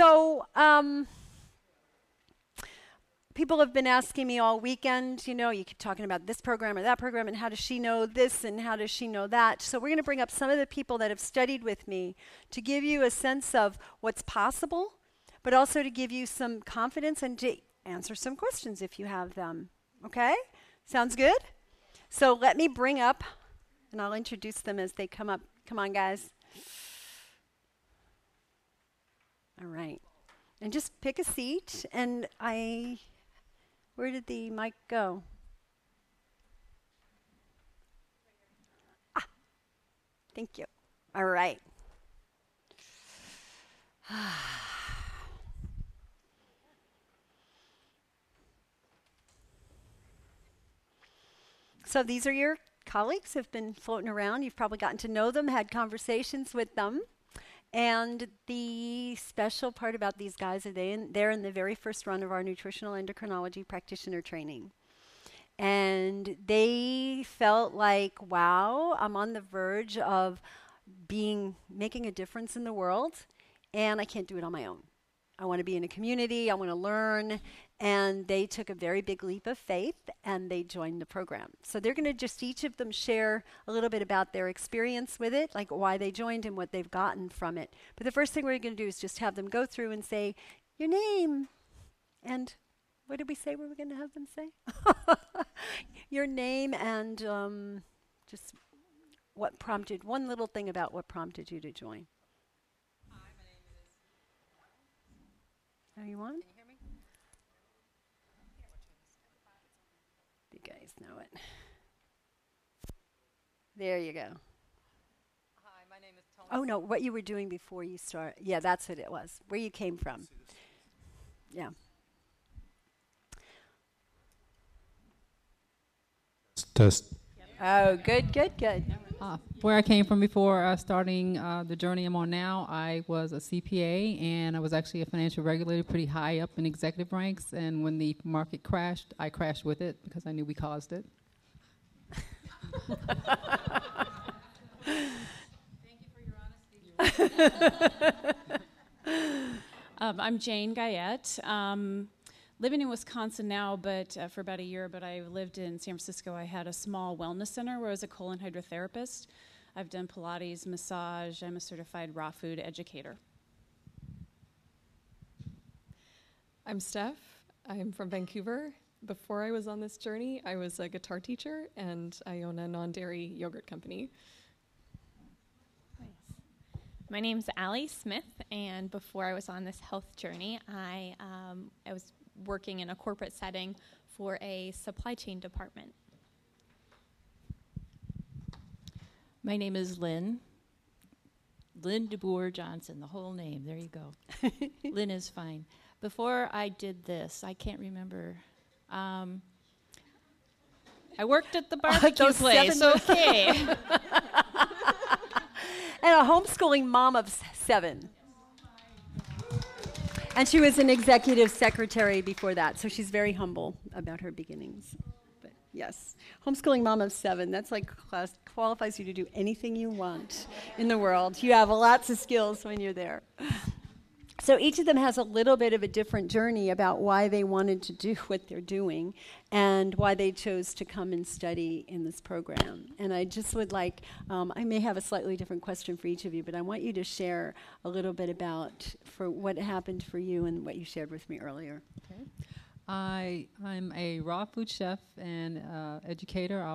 So, people have been asking me all weekend, you keep talking about this program or that program, and how does she know this and how does she know that? So we're going to bring up some of the people that have studied with me to give you a sense of what's possible, but also to give you some confidence and to answer some questions if you have them. Okay? Sounds good? So let me bring up, and I'll introduce them as they come up. Come on, guys. All right. And just pick a seat, and where did the mic go? Ah, thank you. All right. So these are your colleagues who have been floating around. You've probably gotten to know them, had conversations with them. And the special part about they're in the very first run of our nutritional endocrinology practitioner training. And they felt like, wow, I'm on the verge of making a difference in the world, and I can't do it on my own. I want to be in a community, I want to learn, and they took a very big leap of faith and they joined the program. So they're going to just each of them share a little bit about their experience with it, like why they joined and what they've gotten from it. But the first thing we're going to do is just have them go through and say your name and what did we say we were going to have them say? Your name and just one little thing about what prompted you to join. Hi, my name is. Are you on? Can you hear me? You guys know it. There you go. Hi, my name is Thomas. Oh no, what you were doing before you start. Yeah, that's what it was. Where you came from. Yeah. Test. Oh, good. Where I came from before starting the journey I'm on now, I was a CPA, and I was actually a financial regulator pretty high up in executive ranks. And when the market crashed, I crashed with it because I knew we caused it. Thank you for your honesty. I'm Jane Guyette. Living in Wisconsin now, but for about a year, but I lived in San Francisco. I had a small wellness center where I was a colon hydrotherapist. I've done Pilates, massage. I'm a certified raw food educator. I'm Steph. I'm from Vancouver. Before I was on this journey, I was a guitar teacher, and I own a non-dairy yogurt company. My name's Allie Smith, and before I was on this health journey, I was working in a corporate setting for a supply chain department. My name is Lynn. Lynn DeBoer Johnson, the whole name. There you go. Lynn is fine. Before I did this, I can't remember. I worked at the barbecue place. Okay. And a homeschooling mom of 7. And she was an executive secretary before that, so she's very humble about her beginnings. But yes, homeschooling mom of 7, that's like qualifies you to do anything you want in the world. You have lots of skills when you're there. So each of them has a little bit of a different journey about why they wanted to do what they're doing and why they chose to come and study in this program. And I just would like, I may have a slightly different question for each of you, but I want you to share a little bit about for what happened for you and what you shared with me earlier. Okay. I'm a raw food chef and educator. I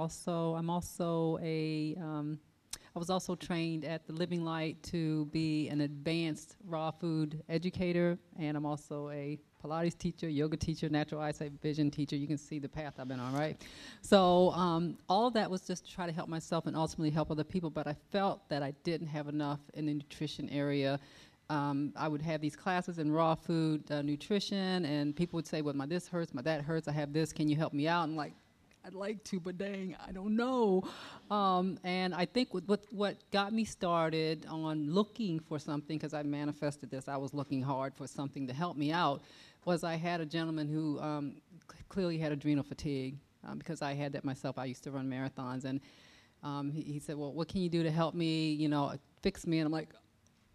was also trained at the Living Light to be an advanced raw food educator, and I'm also a Pilates teacher, yoga teacher, natural eyesight vision teacher. You can see the path I've been on, right? So all of that was just to try to help myself and ultimately help other people, but I felt that I didn't have enough in the nutrition area. I would have these classes in raw food nutrition, and people would say, well, my this hurts, my that hurts, I have this, can you help me out? I'm like, I'd like to, but dang, I don't know. And I think what got me started on looking for something, because I manifested this, I was looking hard for something to help me out, was I had a gentleman who clearly had adrenal fatigue, because I had that myself. I used to run marathons, and he said, well, what can you do to help me, fix me? And I'm like,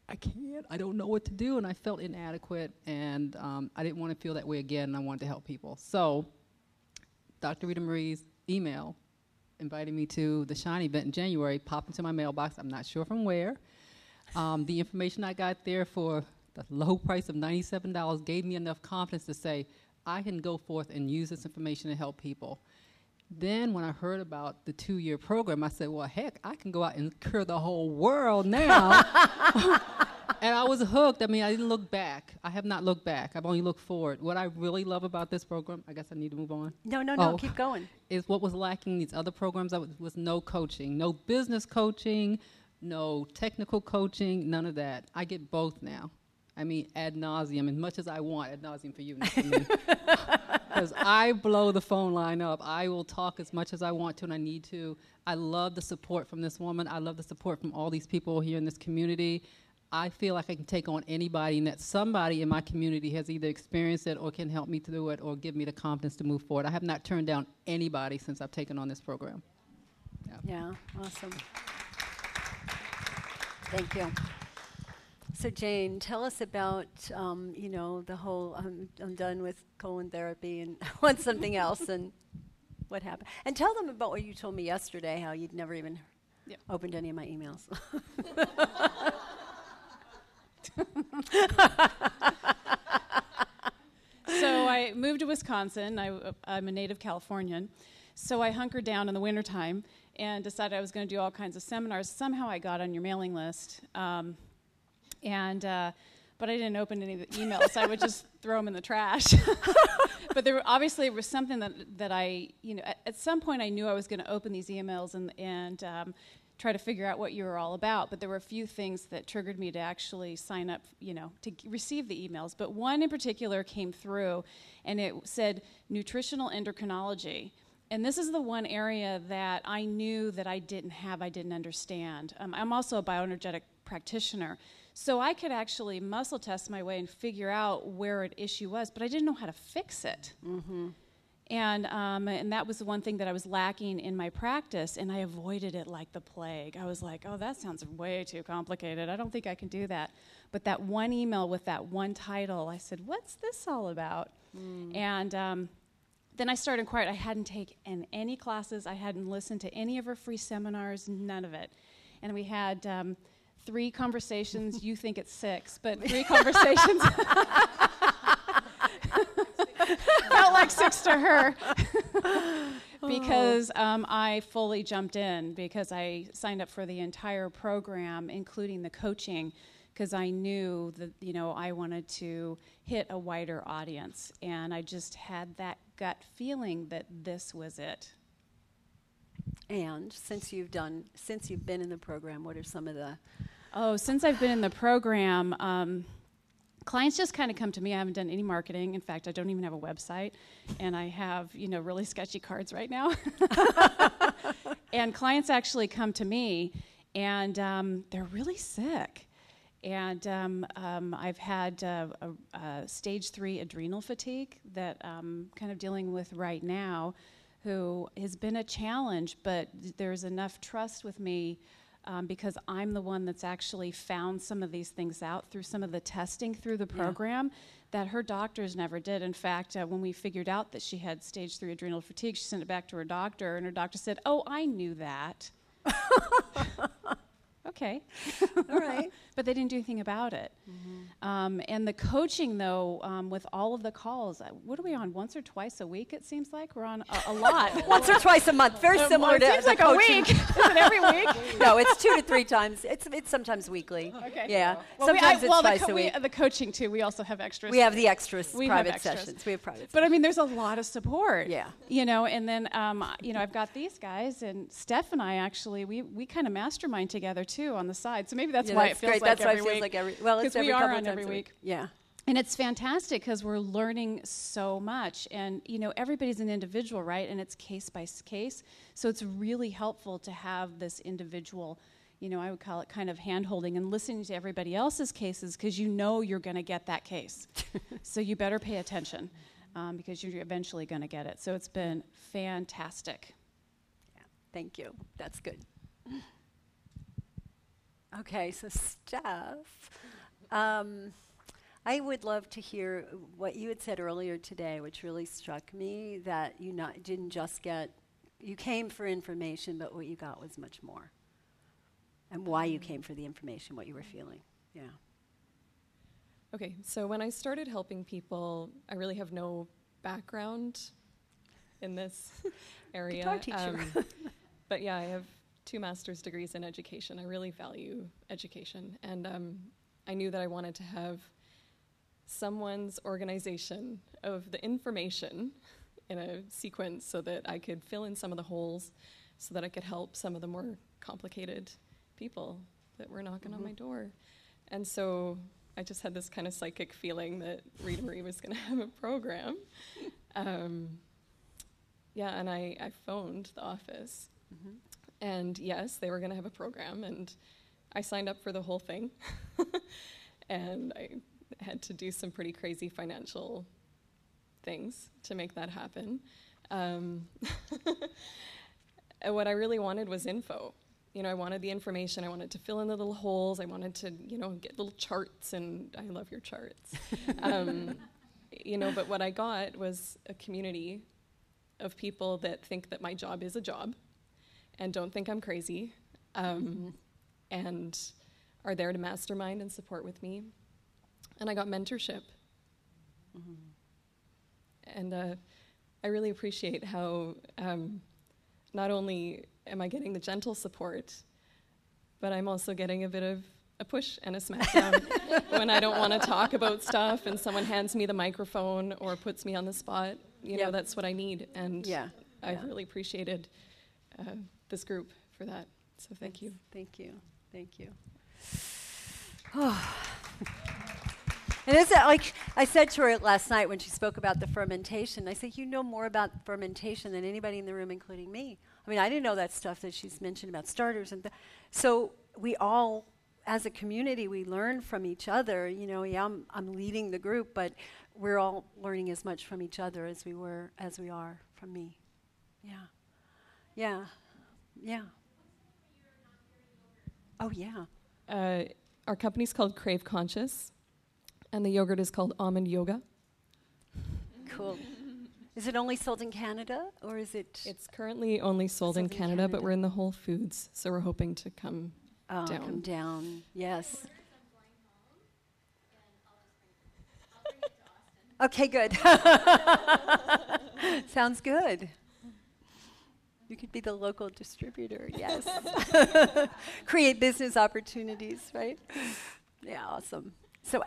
I can't, I don't know what to do, and I felt inadequate, and I didn't want to feel that way again, and I wanted to help people. So Dr. Rita Marie's email invited me to the Shine event in January, popped into my mailbox. I'm not sure from where. The information I got there for the low price of $97 gave me enough confidence to say, I can go forth and use this information to help people. Then when I heard about the 2-year program, I said, well, heck, I can go out and cure the whole world now. And I was hooked. I mean, I didn't look back. I have not looked back. I've only looked forward. What I really love about this program, I guess I need to move on. No, keep going. Is what was lacking in these other programs was no coaching, no business coaching, no technical coaching, none of that. I get both now. I mean, ad nauseum, as much as I want, ad nauseum for you, not for me. Because I blow the phone line up. I will talk as much as I want to and I need to. I love the support from this woman. I love the support from all these people here in this community. I feel like I can take on anybody and that somebody in my community has either experienced it or can help me through it or give me the confidence to move forward. I have not turned down anybody since I've taken on this program. Yeah, awesome. Thank you. So Jane, tell us about, the whole, I'm done with colon therapy and I want something else and what happened. And tell them about what you told me yesterday, how you'd never even opened any of my emails. So I moved to Wisconsin. I'm a native Californian. So I hunkered down in the wintertime and decided I was going to do all kinds of seminars. Somehow I got on your mailing list. But I didn't open any of the emails. I would just throw them in the trash. But there obviously was something that I, at some point I knew I was going to open these emails and try to figure out what you were all about. But there were a few things that triggered me to actually sign up, to receive the emails. But one in particular came through, and it said nutritional endocrinology. And this is the one area that I knew that I didn't understand. I'm also a bioenergetic practitioner. So I could actually muscle test my way and figure out where an issue was, but I didn't know how to fix it. Mm-hmm. And that was the one thing that I was lacking in my practice, and I avoided it like the plague. I was like, oh, that sounds way too complicated. I don't think I can do that. But that one email with that one title, I said, what's this all about? And then I started inquiring. I hadn't taken any classes. I hadn't listened to any of her free seminars, none of it. And we had 3 conversations. You think it's 6, but 3 conversations. Felt like 6 to her. Because I fully jumped in because I signed up for the entire program, including the coaching, because I knew that, I wanted to hit a wider audience. And I just had that gut feeling that this was it. And since you've been in the program, what are some of the... Oh, since I've been in the program, clients just kind of come to me. I haven't done any marketing. In fact, I don't even have a website. And I have, really sketchy cards right now. And clients actually come to me, and they're really sick. And I've had a stage 3 adrenal fatigue that I'm kind of dealing with right now, who has been a challenge, but there's enough trust with me because I'm the one that's actually found some of these things out through some of the testing through the program that her doctors never did. In fact, when we figured out that she had stage 3 adrenal fatigue, she sent it back to her doctor, and her doctor said, oh, I knew that. Okay. All right. But they didn't do anything about it. Mm-hmm. And the coaching, though, with all of the calls, what are we on, once or twice a week, it seems like? We're on a lot. Once or twice a month. Very similar to seems the like coaching. a week. Is it every week? No, it's 2 to 3 times. It's sometimes weekly. Okay. Yeah. Well, Sometimes it's twice a week. The coaching, too, we also have extras. We have the extras, We have private extras. sessions. We have private But, I mean, there's a lot of support. Yeah. And then, I've got these guys, and Steph and I actually, we kind of mastermind together, too, on the side. So maybe that's why it feels great. like That's why every it feels week. like every. Well, it's Because we every are couple on times every a week. Yeah. And it's fantastic because we're learning so much. And, everybody's an individual, right? And it's case by case. So it's really helpful to have this individual, I would call it kind of hand-holding and listening to everybody else's cases because you're going to get that case. So you better pay attention because you're eventually going to get it. So it's been fantastic. Yeah. Thank you. That's good. Okay, so Steph, I would love to hear what you had said earlier today, which really struck me, that you didn't just get, you came for information, but what you got was much more. And why you came for the information, what you were feeling. Yeah. Okay, so when I started helping people, I really have no background in this area. Guitar teacher. But yeah, I have 2 master's degrees in education. I really value education. And I knew that I wanted to have someone's organization of the information in a sequence so that I could fill in some of the holes, so that I could help some of the more complicated people that were knocking on my door. And so I just had this kind of psychic feeling that Rita Marie was going to have a program. Yeah, and I phoned the office. And yes, they were going to have a program, and I signed up for the whole thing. And I had to do some pretty crazy financial things to make that happen. And what I really wanted was info. You know, I wanted the information. I wanted to fill in the little holes. I wanted to, you know, get little charts, and I love your charts. You know, but what I got was a community of people that think that my job is a job and don't think I'm crazy, and are there to mastermind and support with me. And I got mentorship. And I really appreciate how not only am I getting the gentle support, but I'm also getting a bit of a push and a smackdown when I don't want to talk about stuff and someone hands me the microphone or puts me on the spot. You know, that's what I need. And I've really appreciated this group for that. So thank you. Thank you. Thank you. And is it like I said to her last night when she spoke about the fermentation, I said, you know more about fermentation than anybody in the room, including me. I mean, I didn't know that stuff that she's mentioned about starters. And so we all, as a community, we learn from each other. You know, I'm leading the group, but we're all learning as much from each other as we are from me. Yeah. Oh, yeah. Our company's called Crave Conscious, and the yogurt is called Almond Yoga. Cool. Is it only sold in Canada, or is it? It's currently only sold in Canada, but we're in the Whole Foods, so we're hoping to come down. Come down, yes. Okay, good. Sounds good. You could be the local distributor, yes. Create business opportunities, right? Yeah, awesome. So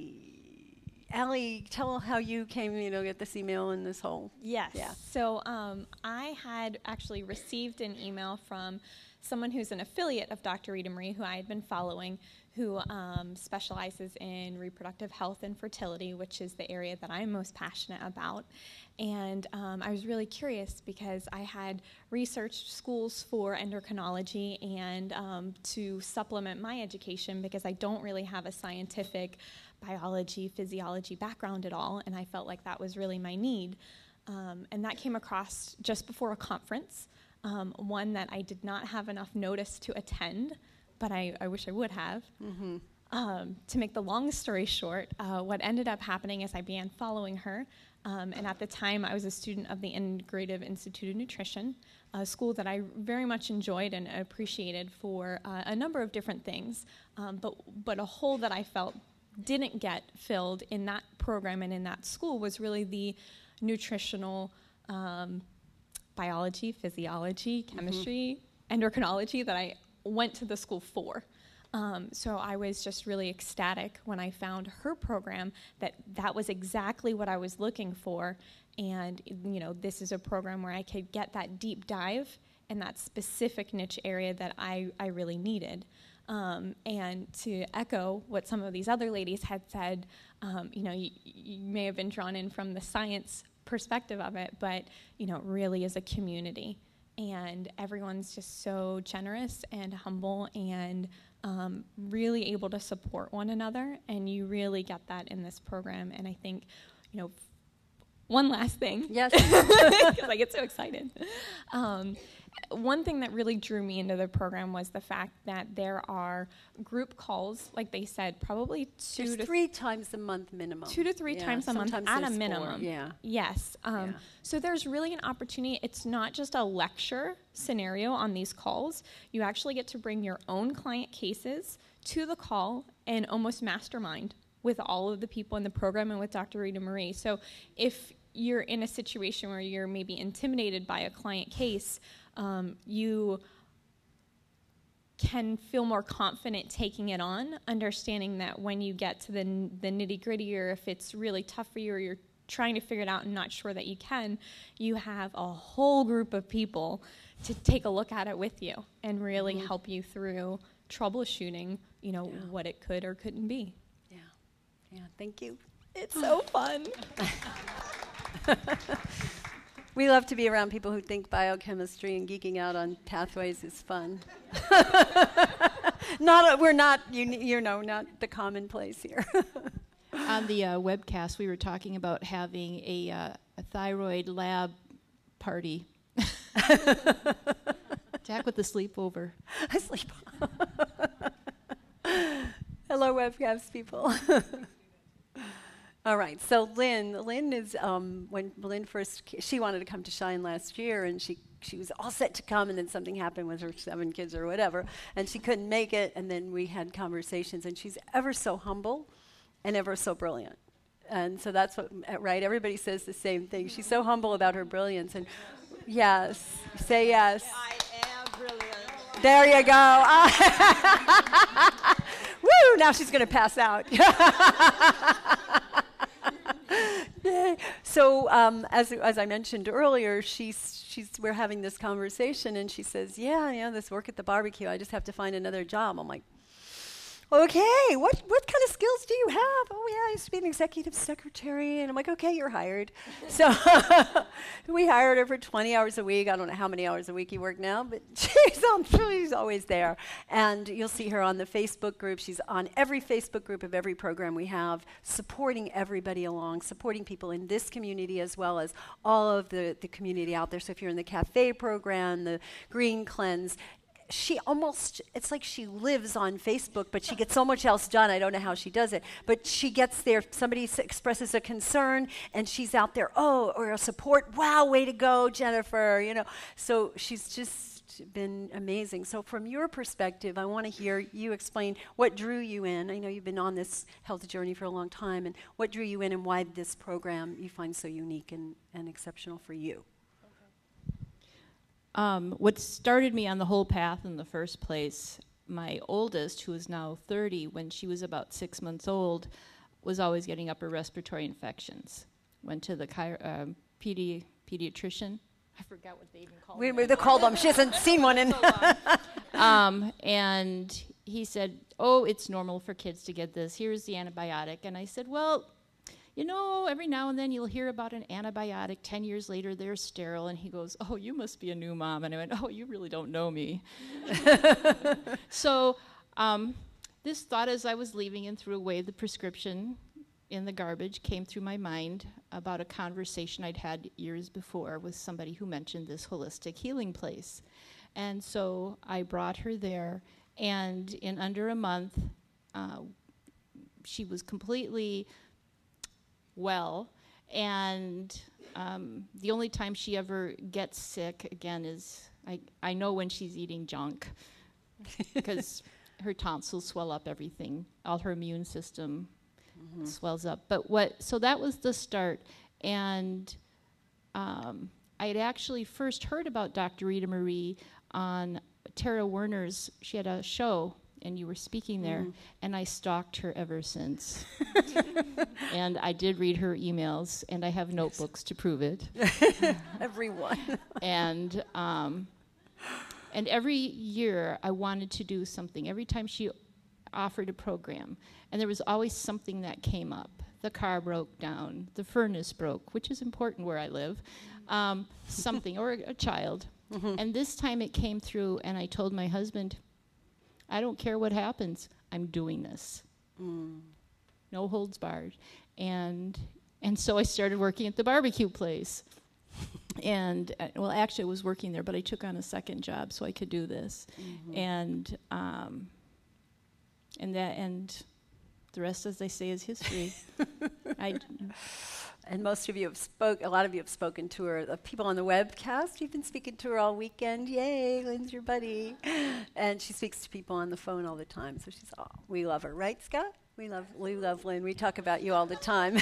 Allie, tell how you came, get this email and this whole. Yes. Yeah. So I had actually received an email from someone who's an affiliate of Dr. Rita Marie, who I had been following, who specializes in reproductive health and fertility, which is the area that I'm most passionate about. And I was really curious because I had researched schools for endocrinology and to supplement my education, because I don't really have a scientific biology, physiology background at all, and I felt like that was really my need. And that came across just before a conference, one that I did not have enough notice to attend, but I wish I would have. Mm-hmm. To make the long story short, what ended up happening is I began following her, and at the time I was a student of the Integrative Institute of Nutrition, a school that I very much enjoyed and appreciated for a number of different things, but a hole that I felt didn't get filled in that program and in that school was really the nutritional biology, physiology, chemistry, endocrinology that I went to the school for. So I was just really ecstatic when I found her program, that was exactly what I was looking for. And, this is a program where I could get that deep dive in that specific niche area that I really needed. And to echo what some of these other ladies had said, you may have been drawn in from the science perspective of it, but, really is a community. And everyone's just so generous and humble and really able to support one another. And you really get that in this program. And I think, one last thing. Yes. Because I get so excited. One thing that really drew me into the program was the fact that there are group calls, like they said, probably There's 3 times a month minimum. 2 to 3 Yeah, times a month sometimes at a there's 4, minimum. Yeah. Yes. Yeah. So there's really an opportunity. It's not just a lecture scenario on these calls. You actually get to bring your own client cases to the call and almost mastermind with all of the people in the program and with Dr. Rita Marie. So if you're in a situation where you're maybe intimidated by a client case, you can feel more confident taking it on, understanding that when you get to the nitty-gritty, or if it's really tough for you or you're trying to figure it out and not sure that you can, you have a whole group of people to take a look at it with you and really help you through troubleshooting, what it could or couldn't be. Yeah. Yeah. Thank you. It's so fun. We love to be around people who think biochemistry, and geeking out on pathways is fun. We're not the commonplace here. On the webcast, we were talking about having a thyroid lab party. Jack with the sleepover. I sleep. Hello, webcast people. All right, so Lynn is, when Lynn she wanted to come to Shine last year, and she was all set to come, and then something happened with her 7 kids or whatever, and she couldn't make it, and then we had conversations, and she's ever so humble and ever so brilliant. And so that's what, right, everybody says the same thing. She's so humble about her brilliance, and yes, say yes. I am brilliant. There you go. Woo, now she's going to pass out. So as I mentioned earlier, we're having this conversation, and she says, this work at the barbecue, I just have to find another job. I'm like, okay, what kind of skills do you have? Oh, yeah, I used to be an executive secretary. And I'm like, okay, you're hired. So we hired her for 20 hours a week. I don't know how many hours a week you work now, but she's always there. And you'll see her on the Facebook group. She's on every Facebook group of every program we have, supporting everybody along, supporting people in this community as well as all of the community out there. So if you're in the cafe program, the Green Cleanse, it's like she lives on Facebook, but she gets so much else done. I don't know how she does it, but she gets there. Somebody expresses a concern, and she's out there, or a support. Wow, way to go, Jennifer, So she's just been amazing. So from your perspective, I want to hear you explain what drew you in. I know you've been on this health journey for a long time, and what drew you in and why this program you find so unique and exceptional for you. What started me on the whole path in the first place, my oldest, who is now 30, when she was about 6 months old, was always getting upper respiratory infections. Went to the pediatrician. I forgot what they even called them. They called them. She hasn't seen one in. And he said, it's normal for kids to get this. Here's the antibiotic. And I said, well, every now and then you'll hear about an antibiotic. 10 years later, they're sterile. And he goes, you must be a new mom. And I went, you really don't know me. So this thought as I was leaving and threw away the prescription in the garbage came through my mind about a conversation I'd had years before with somebody who mentioned this holistic healing place. And so I brought her there. And in under a month, she was completely well, and the only time she ever gets sick again is I know when she's eating junk, because her tonsils swell up everything, all her immune system swells up. So that was the start, and I had actually first heard about Dr. Rita Marie on Tara Werner's. She had a show, and you were speaking there, and I stalked her ever since. And I did read her emails, and I have notebooks to prove it. Everyone. And every year I wanted to do something. Every time she offered a program, and there was always something that came up. The car broke down, the furnace broke, which is important where I live, something, or a child. And this time it came through, and I told my husband, I don't care what happens, I'm doing this. No holds barred. And And so I started working at the barbecue place. And, well, actually I was working there, but I took on a second job so I could do this. And the rest, as they say, is history. And most of you have a lot of you have spoken to her. The people on the webcast, you've been speaking to her all weekend. Yay, Lynn's your buddy. And she speaks to people on the phone all the time. So we love her. Right, Scott? We love Lynn. We talk about you all the time.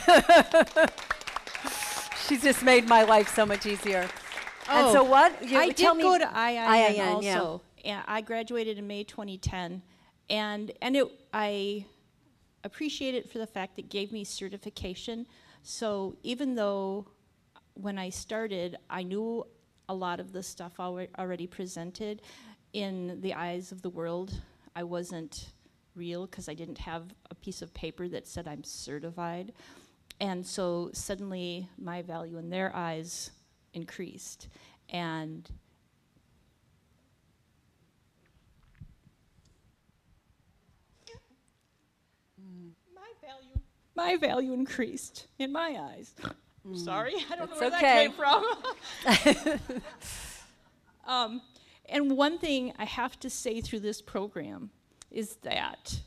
She's just made my life so much easier. And so what? I did go to IIN Yeah. also. Yeah, I graduated in May 2010. And I appreciate it for the fact it gave me certification. So even though when I started, I knew a lot of the stuff already presented, in the eyes of the world, I wasn't real because I didn't have a piece of paper that said I'm certified. And so suddenly my value in their eyes increased. And my value increased in my eyes. Sorry, I don't know where that came from. And one thing I have to say through this program is that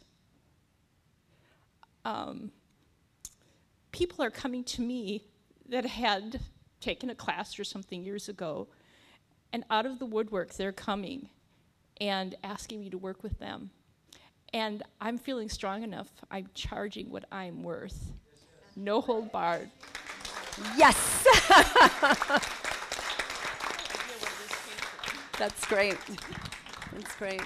people are coming to me that had taken a class or something years ago, and out of the woodwork they're coming and asking me to work with them. And I'm feeling strong enough, I'm charging what I'm worth. No hold barred. Yes! That's great. That's great.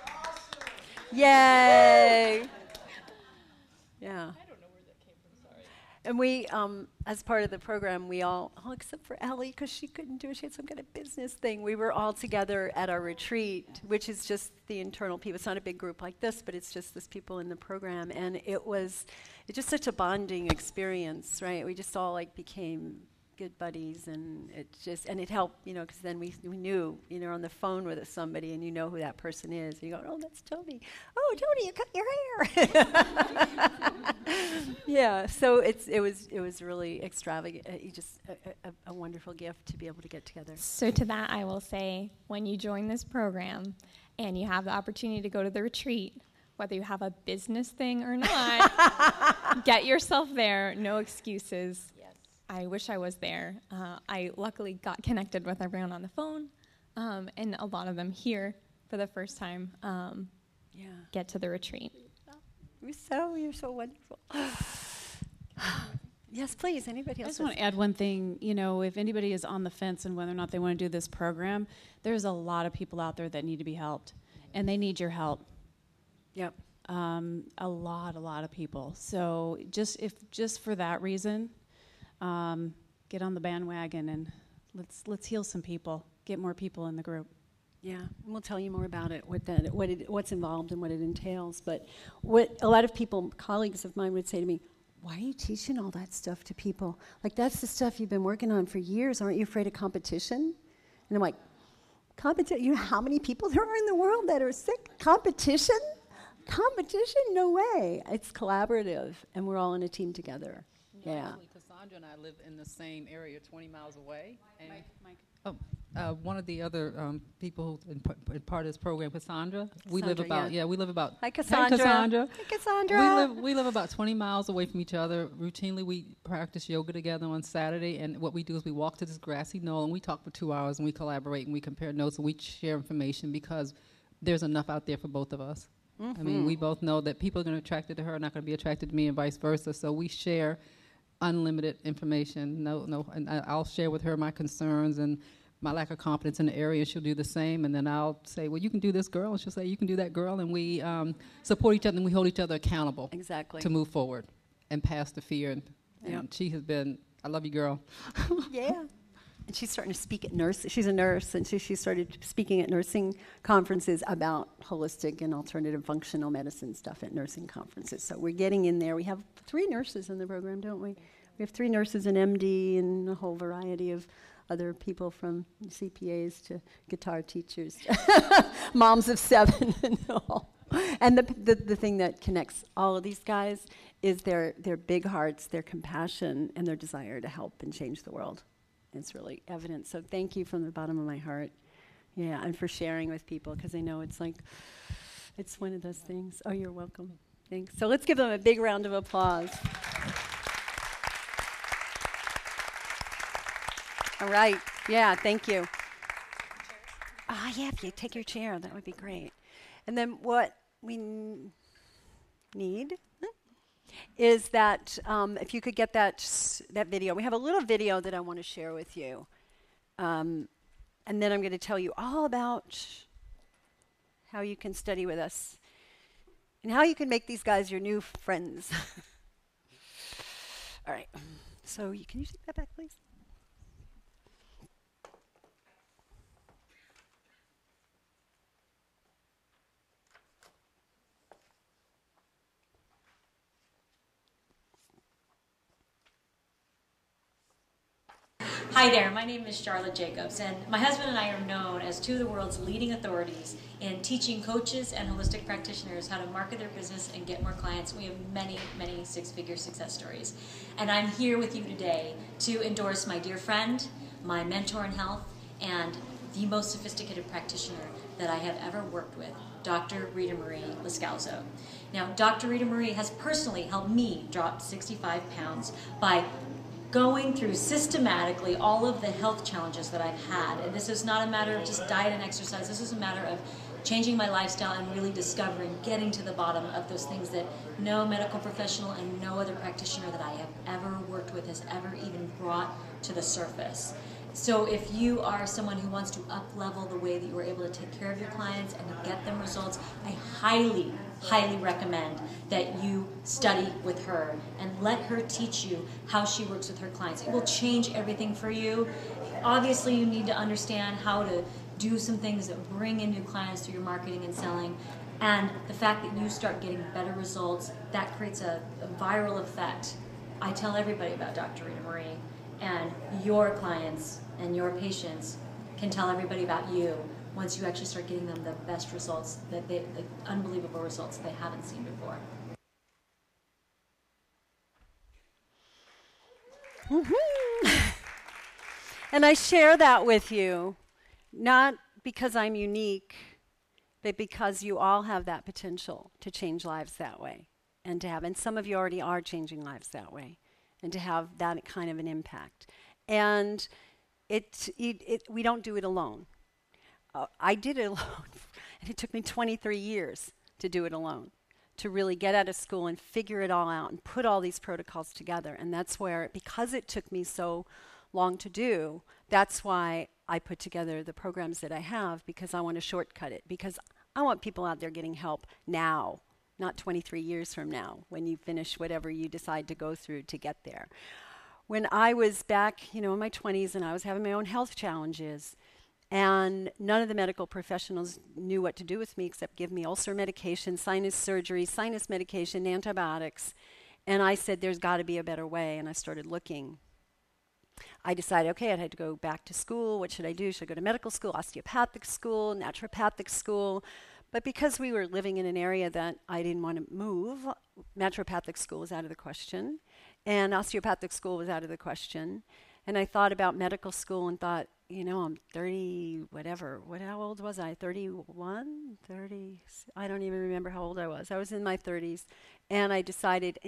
Yay! Yeah. And we, as part of the program, we all except for Ellie, because she couldn't do it, she had some kind of business thing, we were all together at our retreat, which is just the internal people. It's not a big group like this, but it's just this people in the program. And it's just such a bonding experience, right? We just all became good buddies, and it helped, because then we knew, on the phone with somebody, and you know who that person is. And you go, oh, that's Tony. Oh, Tony, you cut your hair. Yeah, so it was really extravagant. Just a wonderful gift to be able to get together. So to that, I will say, when you join this program and you have the opportunity to go to the retreat, whether you have a business thing or not, get yourself there. No excuses. I wish I was there. I luckily got connected with everyone on the phone, and a lot of them here for the first time get to the retreat. You're so wonderful. Yes, please. Anybody else? I just want to add one thing. If anybody is on the fence and whether or not they want to do this program, there's a lot of people out there that need to be helped, and they need your help. Yep. A lot of people. So just for that reason, get on the bandwagon and let's heal some people, get more people in the group. Yeah, and we'll tell you more about it, what's involved and what it entails. But what a lot of people, colleagues of mine, would say to me, why are you teaching all that stuff to people? That's the stuff you've been working on for years. Aren't you afraid of competition? And I'm like, competition? You know how many people there are in the world that are sick? Competition? Competition? No way. It's collaborative, and we're all in a team together. Yeah. Actually, Cassandra and I live in the same area, 20 miles away. And one of the other people who in part of this program, Cassandra, we live about. Hi, Cassandra. Hi, Cassandra. We live about 20 miles away from each other. Routinely, we practice yoga together on Saturday, and what we do is we walk to this grassy knoll and we talk for 2 hours and we collaborate and we compare notes and we share information because there's enough out there for both of us. Mm-hmm. I mean, we both know that people are going to be attracted to her, are not going to be attracted to me, and vice versa. So we share unlimited information. And I'll share with her my concerns and my lack of confidence in the area. She'll do the same, and then I'll say, well, you can do this, girl, and she'll say, you can do that, girl, and we support each other and we hold each other accountable to move forward and past the fear. And she has been, I love you, girl. Yeah. And she's starting to speak at she's a nurse, and she started speaking at nursing conferences about holistic and alternative functional medicine stuff at nursing conferences. So we're getting in there. We have 3 nurses in the program, don't we? We have 3 nurses, an MD, and a whole variety of other people, from CPAs to guitar teachers, moms of 7 and all. And the thing that connects all of these guys is their big hearts, their compassion, and their desire to help and change the world. It's really evident. So thank you from the bottom of my heart. Yeah, and for sharing with people, because I know it's like, it's one of those things. Oh, you're welcome. Thanks. So let's give them a big round of applause. All right. Yeah, thank you. Yeah, if you take your chair, that would be great. And then what we need is that if you could get that video. We have a little video that I want to share with you. And then I'm going to tell you all about how you can study with us and how you can make these guys your new friends. All right. So can you take that back, please? Hi there, my name is Charlotte Jacobs, and my husband and I are known as two of the world's leading authorities in teaching coaches and holistic practitioners how to market their business and get more clients. We have many, many six-figure success stories. And I'm here with you today to endorse my dear friend, my mentor in health, and the most sophisticated practitioner that I have ever worked with, Dr. Rita Marie Lascalzo. Now, Dr. Rita Marie has personally helped me drop 65 pounds by going through systematically all of the health challenges that I've had. And this is not a matter of just diet and exercise. This is a matter of changing my lifestyle and really discovering, getting to the bottom of those things that no medical professional and no other practitioner that I have ever worked with has ever even brought to the surface. So if you are someone who wants to up-level the way that you are able to take care of your clients and to get them results, I highly, highly recommend that you study with her and let her teach you how she works with her clients. It will change everything for you. Obviously, you need to understand how to do some things that bring in new clients through your marketing and selling. And the fact that you start getting better results, that creates a viral effect. I tell everybody about Dr. Rita Marie, and your clients and your patients can tell everybody about you once you actually start getting them the best results, the unbelievable results they haven't seen before. And I share that with you, not because I'm unique, but because you all have that potential to change lives that way, and some of you already are changing lives that way, and to have that kind of an impact. And we don't do it alone. I did it alone, and it took me 23 years to do it alone, to really get out of school and figure it all out and put all these protocols together. And that's where, because it took me so long to do, that's why I put together the programs that I have, because I want to shortcut it, because I want people out there getting help now, not 23 years from now, when you finish whatever you decide to go through to get there. When I was back, in my 20s, and I was having my own health challenges, and none of the medical professionals knew what to do with me except give me ulcer medication, sinus surgery, sinus medication, antibiotics. And I said, there's got to be a better way, and I started looking. I decided, okay, I had to go back to school. What should I do? Should I go to medical school, osteopathic school, naturopathic school? But because we were living in an area that I didn't want to move, naturopathic school was out of the question, and osteopathic school was out of the question. And I thought about medical school and thought, I'm 30, whatever. How old was I? 31? 30? I don't even remember how old I was. I was in my 30s. And I decided,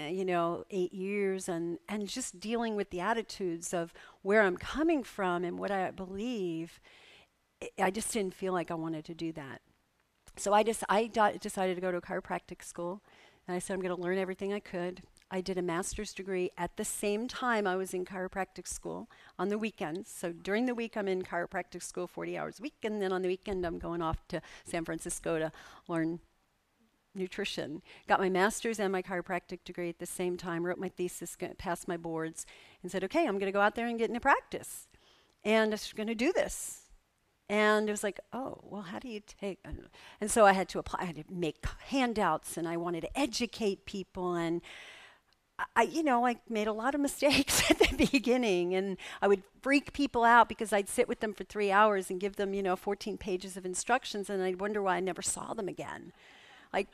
8 years and just dealing with the attitudes of where I'm coming from and what I believe, I just didn't feel like I wanted to do that. So I decided to go to a chiropractic school. And I said, I'm going to learn everything I could. I did a master's degree at the same time I was in chiropractic school on the weekends. So during the week, I'm in chiropractic school 40 hours a week. And then on the weekend, I'm going off to San Francisco to learn nutrition. Got my master's and my chiropractic degree at the same time, wrote my thesis, passed my boards, and said, okay, I'm going to go out there and get into practice. And I'm going to do this. And it was like, oh, well, how do you take? And so I had to apply. I had to make handouts, and I wanted to educate people. And I made a lot of mistakes at the beginning, and I would freak people out because I'd sit with them for 3 hours and give them, 14 pages of instructions, and I'd wonder why I never saw them again. like,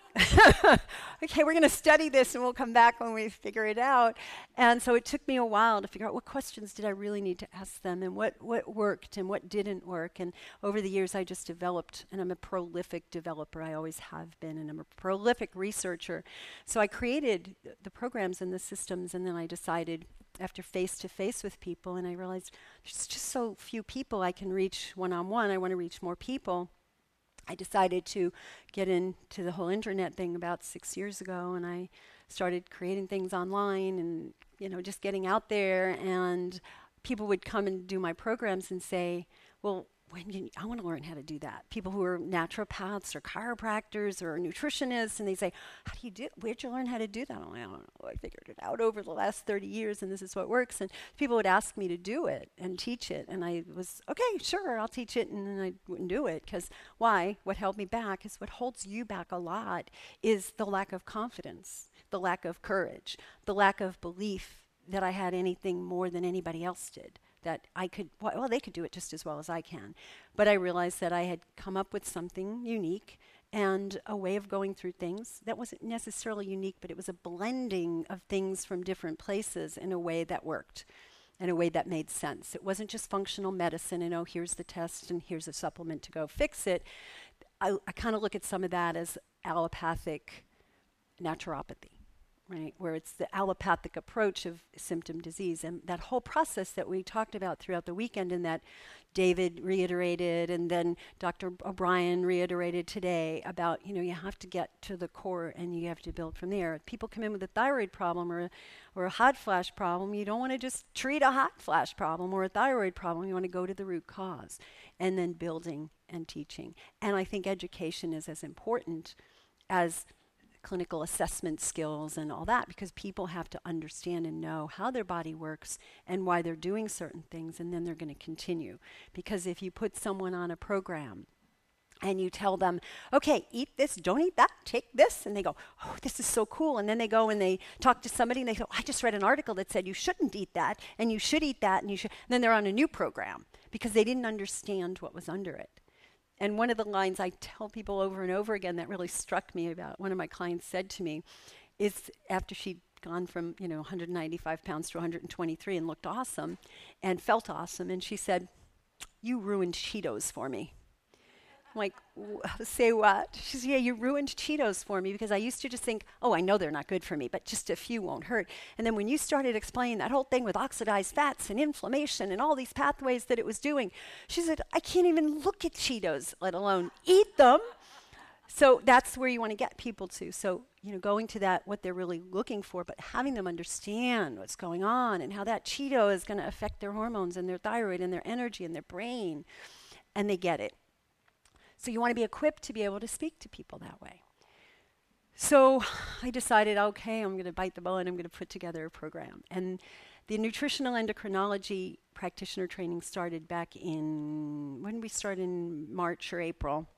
okay, we're going to study this and we'll come back when we figure it out. And so it took me a while to figure out what questions did I really need to ask them and what worked and what didn't work. And over the years, I just developed, and I'm a prolific developer. I always have been, and I'm a prolific researcher. So I created the programs and the systems, and then I decided after face-to-face with people, and I realized there's just so few people I can reach one-on-one. I want to reach more people. I decided to get into the whole internet thing about 6 years ago, and I started creating things online and, just getting out there, and people would come and do my programs and say, well, I want to learn how to do that. People who are naturopaths or chiropractors or nutritionists, and they say, where'd you learn how to do that? I'm like, I don't know. I figured it out over the last 30 years, and this is what works. And people would ask me to do it and teach it. And I was, okay, sure, I'll teach it. And then I wouldn't do it. Because why? What held me back is what holds you back a lot is the lack of confidence, the lack of courage, the lack of belief that I had anything more than anybody else did. That I could, they could do it just as well as I can. But I realized that I had come up with something unique and a way of going through things that wasn't necessarily unique, but it was a blending of things from different places in a way that worked, in a way that made sense. It wasn't just functional medicine and, here's the test and here's a supplement to go fix it. I kind of look at some of that as allopathic naturopathy. Right, where it's the allopathic approach of symptom disease. And that whole process that we talked about throughout the weekend and that David reiterated and then Dr. O'Brien reiterated today about, you have to get to the core and you have to build from there. If people come in with a thyroid problem or a hot flash problem, you don't want to just treat a hot flash problem or a thyroid problem. You want to go to the root cause and then building and teaching. And I think education is as important as clinical assessment skills and all that, because people have to understand and know how their body works and why they're doing certain things, and then they're going to continue. Because if you put someone on a program and you tell them, okay, eat this, don't eat that, take this, and they go, oh, this is so cool, and then they go and they talk to somebody and they go, I just read an article that said you shouldn't eat that, and you should eat that, and you should, and then they're on a new program because they didn't understand what was under it. And one of the lines I tell people over and over again that really struck me about one of my clients said to me is after she'd gone from 195 pounds to 123 and looked awesome and felt awesome, and she said, you ruined Cheetos for me. I'm like, say what? She said, yeah, you ruined Cheetos for me because I used to just think, oh, I know they're not good for me, but just a few won't hurt. And then when you started explaining that whole thing with oxidized fats and inflammation and all these pathways that it was doing, she said, I can't even look at Cheetos, let alone eat them. So that's where you want to get people to. So, going to that, what they're really looking for, but having them understand what's going on and how that Cheeto is going to affect their hormones and their thyroid and their energy and their brain, and they get it. So you want to be equipped to be able to speak to people that way. So I decided, okay, I'm going to bite the bullet. I'm going to put together a program. And the nutritional endocrinology practitioner training started back in, when did we start, in March or April?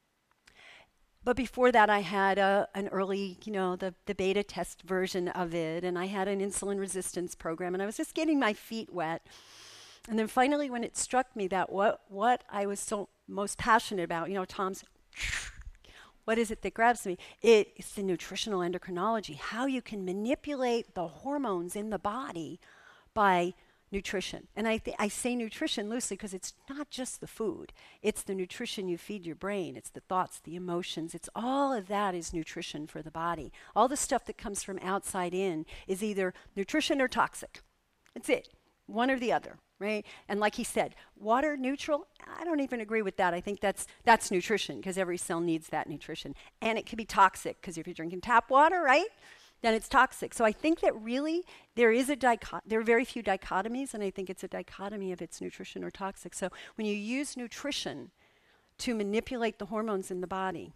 But before that, I had an early, the beta test version of it. And I had an insulin resistance program. And I was just getting my feet wet. And then finally, when it struck me that what I was so most passionate about, Tom's, what is it that grabs me? It's the nutritional endocrinology, how you can manipulate the hormones in the body by nutrition. And I say nutrition loosely because it's not just the food. It's the nutrition you feed your brain. It's the thoughts, the emotions. It's all of that is nutrition for the body. All the stuff that comes from outside in is either nutrition or toxic. That's it. One or the other. Right? And like he said, water neutral, I don't even agree with that. I think that's nutrition because every cell needs that nutrition. And it can be toxic because if you're drinking tap water, right, then it's toxic. So I think that really there are very few dichotomies, and I think it's a dichotomy of it's nutrition or toxic. So when you use nutrition to manipulate the hormones in the body,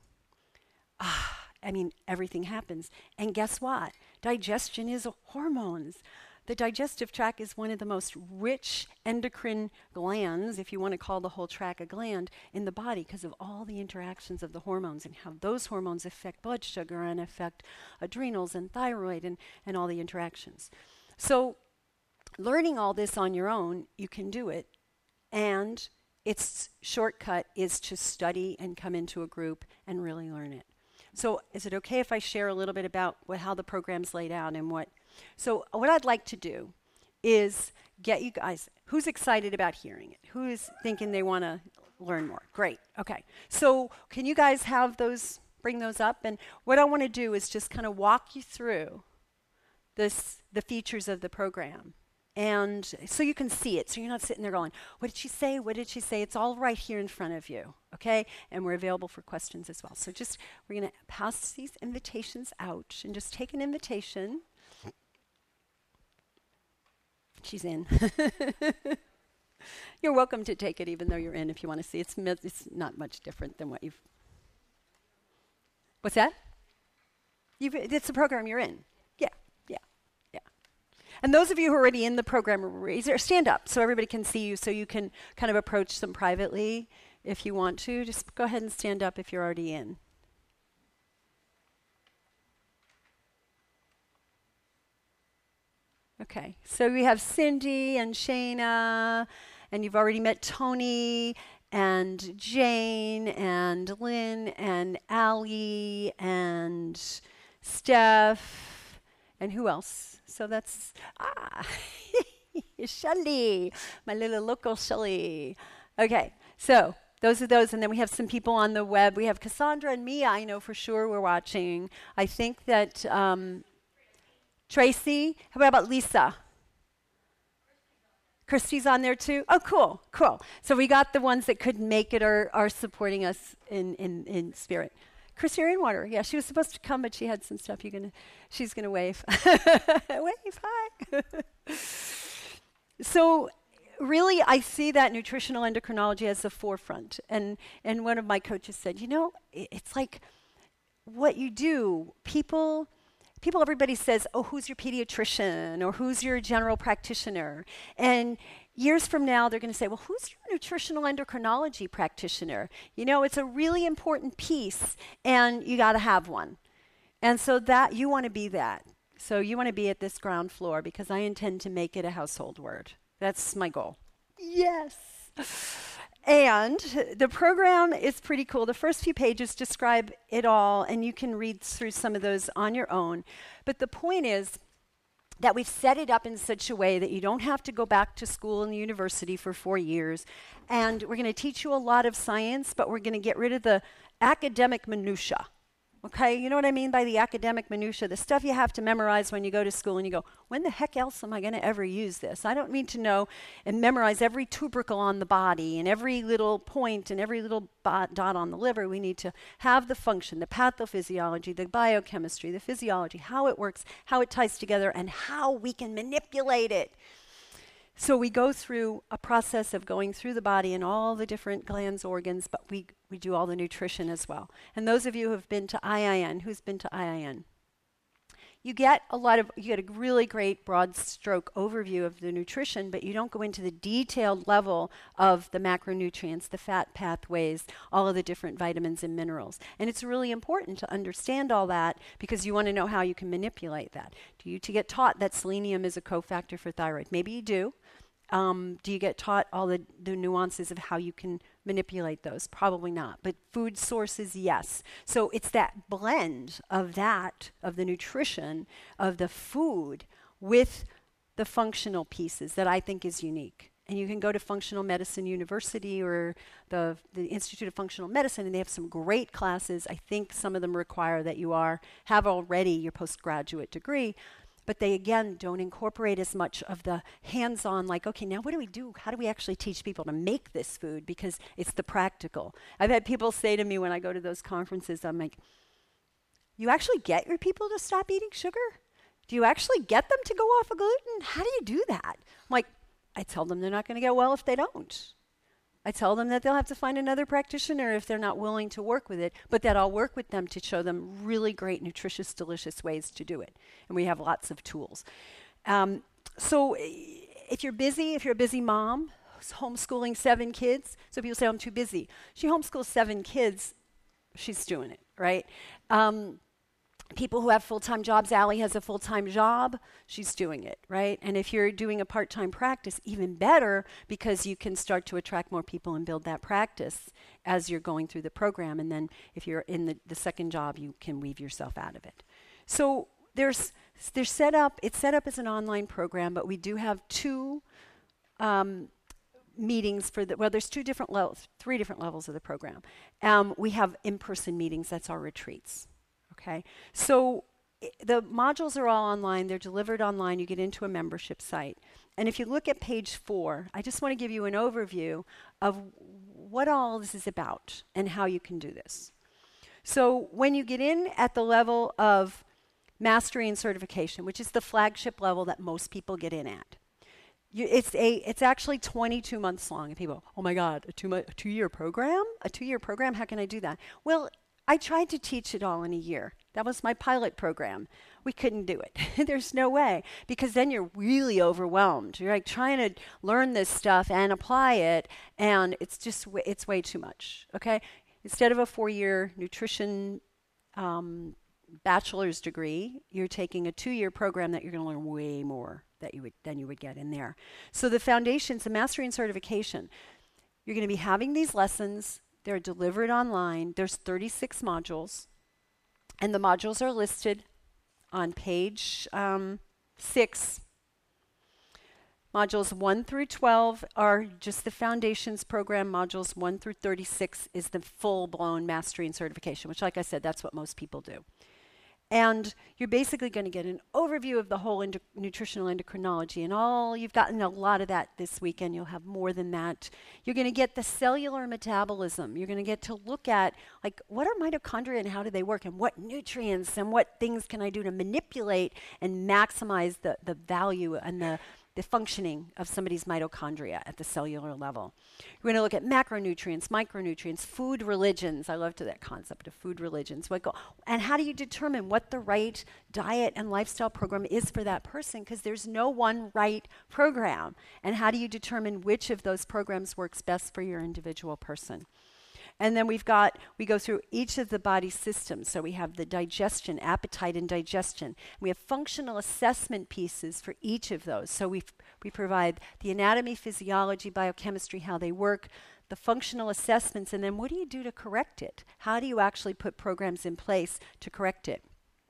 everything happens. And guess what? Digestion is hormones. The digestive tract is one of the most rich endocrine glands, if you want to call the whole tract a gland, in the body because of all the interactions of the hormones and how those hormones affect blood sugar and affect adrenals and thyroid and all the interactions. So learning all this on your own, you can do it. And its shortcut is to study and come into a group and really learn it. So is it okay if I share a little bit about how the program's laid out and what? So what I'd like to do is get you guys, who's excited about hearing it? Who's thinking they want to learn more? Great. Okay. So can you guys have those, bring those up? And what I want to do is just kind of walk you through the features of the program. And so you can see it, so you're not sitting there going, what did she say? What did she say? It's all right here in front of you, okay? And we're available for questions as well. So just, we're going to pass these invitations out and just take an invitation. She's in. You're welcome to take it even though you're in if you want to see. It's not much different than what you've... What's that? It's the program you're in. And those of you who are already in the program, stand up so everybody can see you, so you can kind of approach them privately if you want to. Just go ahead and stand up if you're already in. Okay, so we have Cindy and Shayna, and you've already met Tony and Jane and Lynn and Allie and Steph, and who else? So that's, Shelly, my little local Shelly. Okay, so those are those, and then we have some people on the web. We have Cassandra and Mia, I know for sure we're watching. I think that Tracy, how about Lisa? Christy's on there too? Oh, cool, cool. So we got the ones that couldn't make it or are supporting us in spirit. Christy Rainwater, yeah, she was supposed to come, but she had some stuff. She's gonna wave. Wave, hi. So really, I see that nutritional endocrinology as the forefront. And one of my coaches said, you know, it's like what you do, everybody says, oh, who's your pediatrician or who's your general practitioner? And years from now, they're going to say, well, who's your nutritional endocrinology practitioner? You know, it's a really important piece, and you got to have one. And so that you want to be that. So you want to be at this ground floor because I intend to make it a household word. That's my goal. Yes. And the program is pretty cool. The first few pages describe it all, and you can read through some of those on your own. But the point is that we've set it up in such a way that you don't have to go back to school and the university for 4 years. And we're going to teach you a lot of science, but we're going to get rid of the academic minutia. Okay, you know what I mean by the academic minutia, the stuff you have to memorize when you go to school and you go, when the heck else am I going to ever use this? I don't need to know and memorize every tubercle on the body and every little point and every little dot on the liver. We need to have the function, the pathophysiology, the biochemistry, the physiology, how it works, how it ties together, and how we can manipulate it. So we go through a process of going through the body and all the different glands, organs, but we do all the nutrition as well. And those of you who have been to IIN, who's been to IIN? You get a really great broad stroke overview of the nutrition, but you don't go into the detailed level of the macronutrients, the fat pathways, all of the different vitamins and minerals. And it's really important to understand all that because you want to know how you can manipulate that. Do you get taught that selenium is a cofactor for thyroid? Maybe you do. Do you get taught all the nuances of how you can manipulate those? Probably not. But food sources, yes. So it's that blend of the nutrition, of the food with the functional pieces that I think is unique. And you can go to Functional Medicine University or the Institute of Functional Medicine, and they have some great classes. I think some of them require that you have already your postgraduate degree. But they, again, don't incorporate as much of the hands-on, like, okay, now what do we do? How do we actually teach people to make this food? Because it's the practical. I've had people say to me when I go to those conferences, I'm like, you actually get your people to stop eating sugar? Do you actually get them to go off of gluten? How do you do that? I'm like, I tell them they're not going to get well if they don't. I tell them that they'll have to find another practitioner if they're not willing to work with it, but that I'll work with them to show them really great, nutritious, delicious ways to do it. And we have lots of tools. So if you're a busy mom, who's homeschooling 7 kids, so people say, I'm too busy. She homeschools 7 kids, she's doing it, right? people who have full-time jobs, Allie has a full-time job, she's doing it, right? And if you're doing a part-time practice, even better, because you can start to attract more people and build that practice as you're going through the program. And then if you're in the second job, you can weave yourself out of it. So it's set up as an online program, but we do have two meetings there's three different levels of the program. We have in-person meetings, that's our retreats. Okay, so the modules are all online. They're delivered online. You get into a membership site. And if you look at page 4, I just want to give you an overview of what all this is about and how you can do this. So when you get in at the level of mastery and certification, which is the flagship level that most people get in at, it's actually 22 months long. And people go, oh my God, a two-year program? A 2-year program? How can I do that? Well, I tried to teach it all in a year. That was my pilot program. We couldn't do it. There's no way, because then you're really overwhelmed. You're like trying to learn this stuff and apply it, and it's way too much. Okay, instead of a 4-year nutrition bachelor's degree, you're taking a 2-year program that you're going to learn way more than you would get in there. So the foundations, the mastery and certification, you're going to be having these lessons. They're delivered online. There's 36 modules, and the modules are listed on page 6. Modules 1 through 12 are just the foundations program. Modules 1 through 36 is the full-blown mastery and certification, which, like I said, that's what most people do. And you're basically going to get an overview of the whole nutritional endocrinology, and you've gotten a lot of that this weekend. You'll have more than that. You're going to get the cellular metabolism. You're going to get to look at, like, what are mitochondria and how do they work, and what nutrients and what things can I do to manipulate and maximize the value and the functioning of somebody's mitochondria at the cellular level. We're going to look at macronutrients, micronutrients, food religions. I love that concept of food religions. And how do you determine what the right diet and lifestyle program is for that person? Because there's no one right program. And how do you determine which of those programs works best for your individual person? And then we go through each of the body systems. So we have the digestion, appetite and digestion. We have functional assessment pieces for each of those. So we provide the anatomy, physiology, biochemistry, how they work, the functional assessments, and then what do you do to correct it? How do you actually put programs in place to correct it?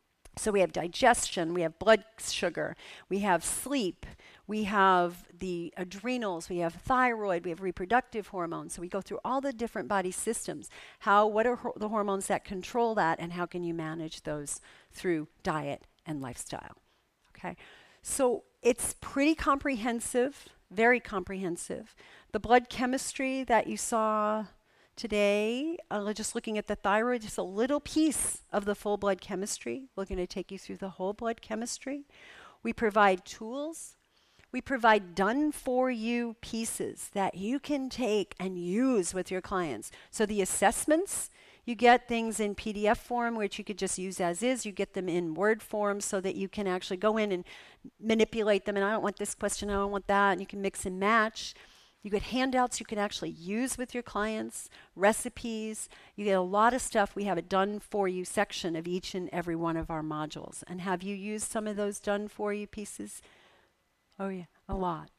So we have digestion, we have blood sugar, we have sleep, we have the adrenals, we have thyroid, we have reproductive hormones. So we go through all the different body systems. What are the hormones that control that, and how can you manage those through diet and lifestyle? Okay, so it's pretty comprehensive, very comprehensive. The blood chemistry that you saw today, just looking at the thyroid, just a little piece of the full blood chemistry. We're going to take you through the whole blood chemistry. We provide tools. We provide done-for-you pieces that you can take and use with your clients. So the assessments, you get things in PDF form, which you could just use as is. You get them in Word form so that you can actually go in and manipulate them. And I don't want this question, I don't want that. And you can mix and match. You get handouts you can actually use with your clients, recipes. You get a lot of stuff. We have a done-for-you section of each and every one of our modules. And have you used some of those done-for-you pieces? Oh, yeah, a lot.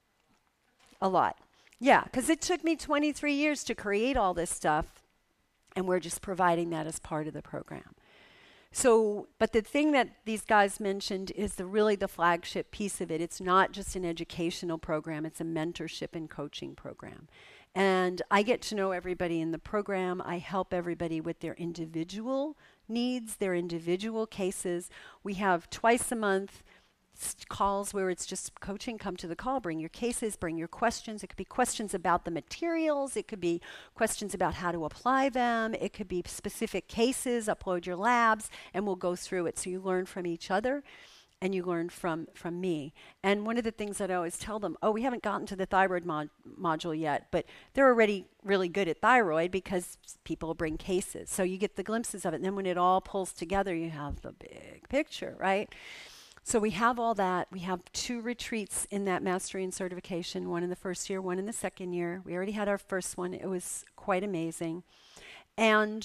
A lot. Yeah, because it took me 23 years to create all this stuff, and we're just providing that as part of the program. So, but the thing that these guys mentioned is really the flagship piece of it. It's not just an educational program, it's a mentorship and coaching program. And I get to know everybody in the program. I help everybody with their individual needs, their individual cases. We have twice a month calls where it's just coaching. Come to the call, bring your cases, bring your questions. It could be questions about the materials, it could be questions about how to apply them, it could be specific cases, upload your labs, and we'll go through it. So you learn from each other and you learn from me. And one of the things that I always tell them, we haven't gotten to the thyroid module yet, but they're already really good at thyroid because people bring cases. So you get the glimpses of it, and then when it all pulls together, you have the big picture, right? So we have all that. We have 2 retreats in that mastery and certification, one in the first year, one in the second year. We already had our first one. It was quite amazing. And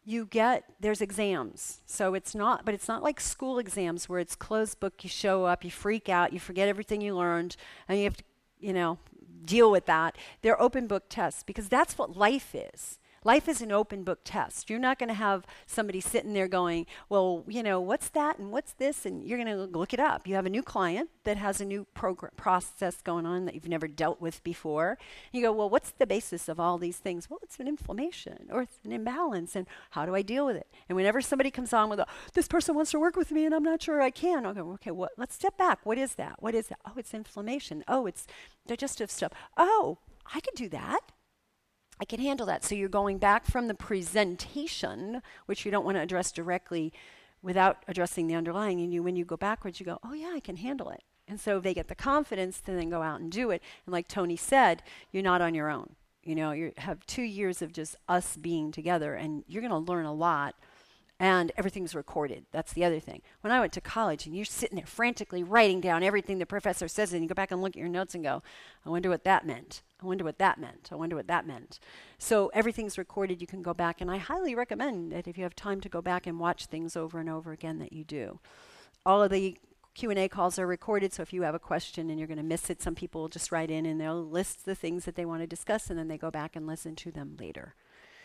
there's exams. So it's not like school exams where it's closed book, you show up, you freak out, you forget everything you learned, and you have to, deal with that. They're open book tests because that's what life is. Life is an open book test. You're not going to have somebody sitting there going, well, what's that and what's this? And you're going to look it up. You have a new client that has a new process going on that you've never dealt with before. You go, well, what's the basis of all these things? Well, it's an inflammation or it's an imbalance. And how do I deal with it? And whenever somebody comes on with, this person wants to work with me and I'm not sure I can, I'll go, okay, let's step back. What is that? What is that? Oh, it's inflammation. Oh, it's digestive stuff. Oh, I can do that. I can handle that. So you're going back from the presentation, which you don't want to address directly without addressing the underlying. And when you go backwards, you go, oh yeah, I can handle it. And so they get the confidence to then go out and do it. And like Tony said, you're not on your own. You have 2 years of just us being together, and you're going to learn a lot. And everything's recorded. That's the other thing. When I went to college and you're sitting there frantically writing down everything the professor says, and you go back and look at your notes and go, I wonder what that meant. I wonder what that meant. I wonder what that meant. So everything's recorded. You can go back, and I highly recommend that if you have time to go back and watch things over and over again, that you do. All of the Q&A calls are recorded, so if you have a question and you're going to miss it, some people will just write in and they'll list the things that they want to discuss, and then they go back and listen to them later.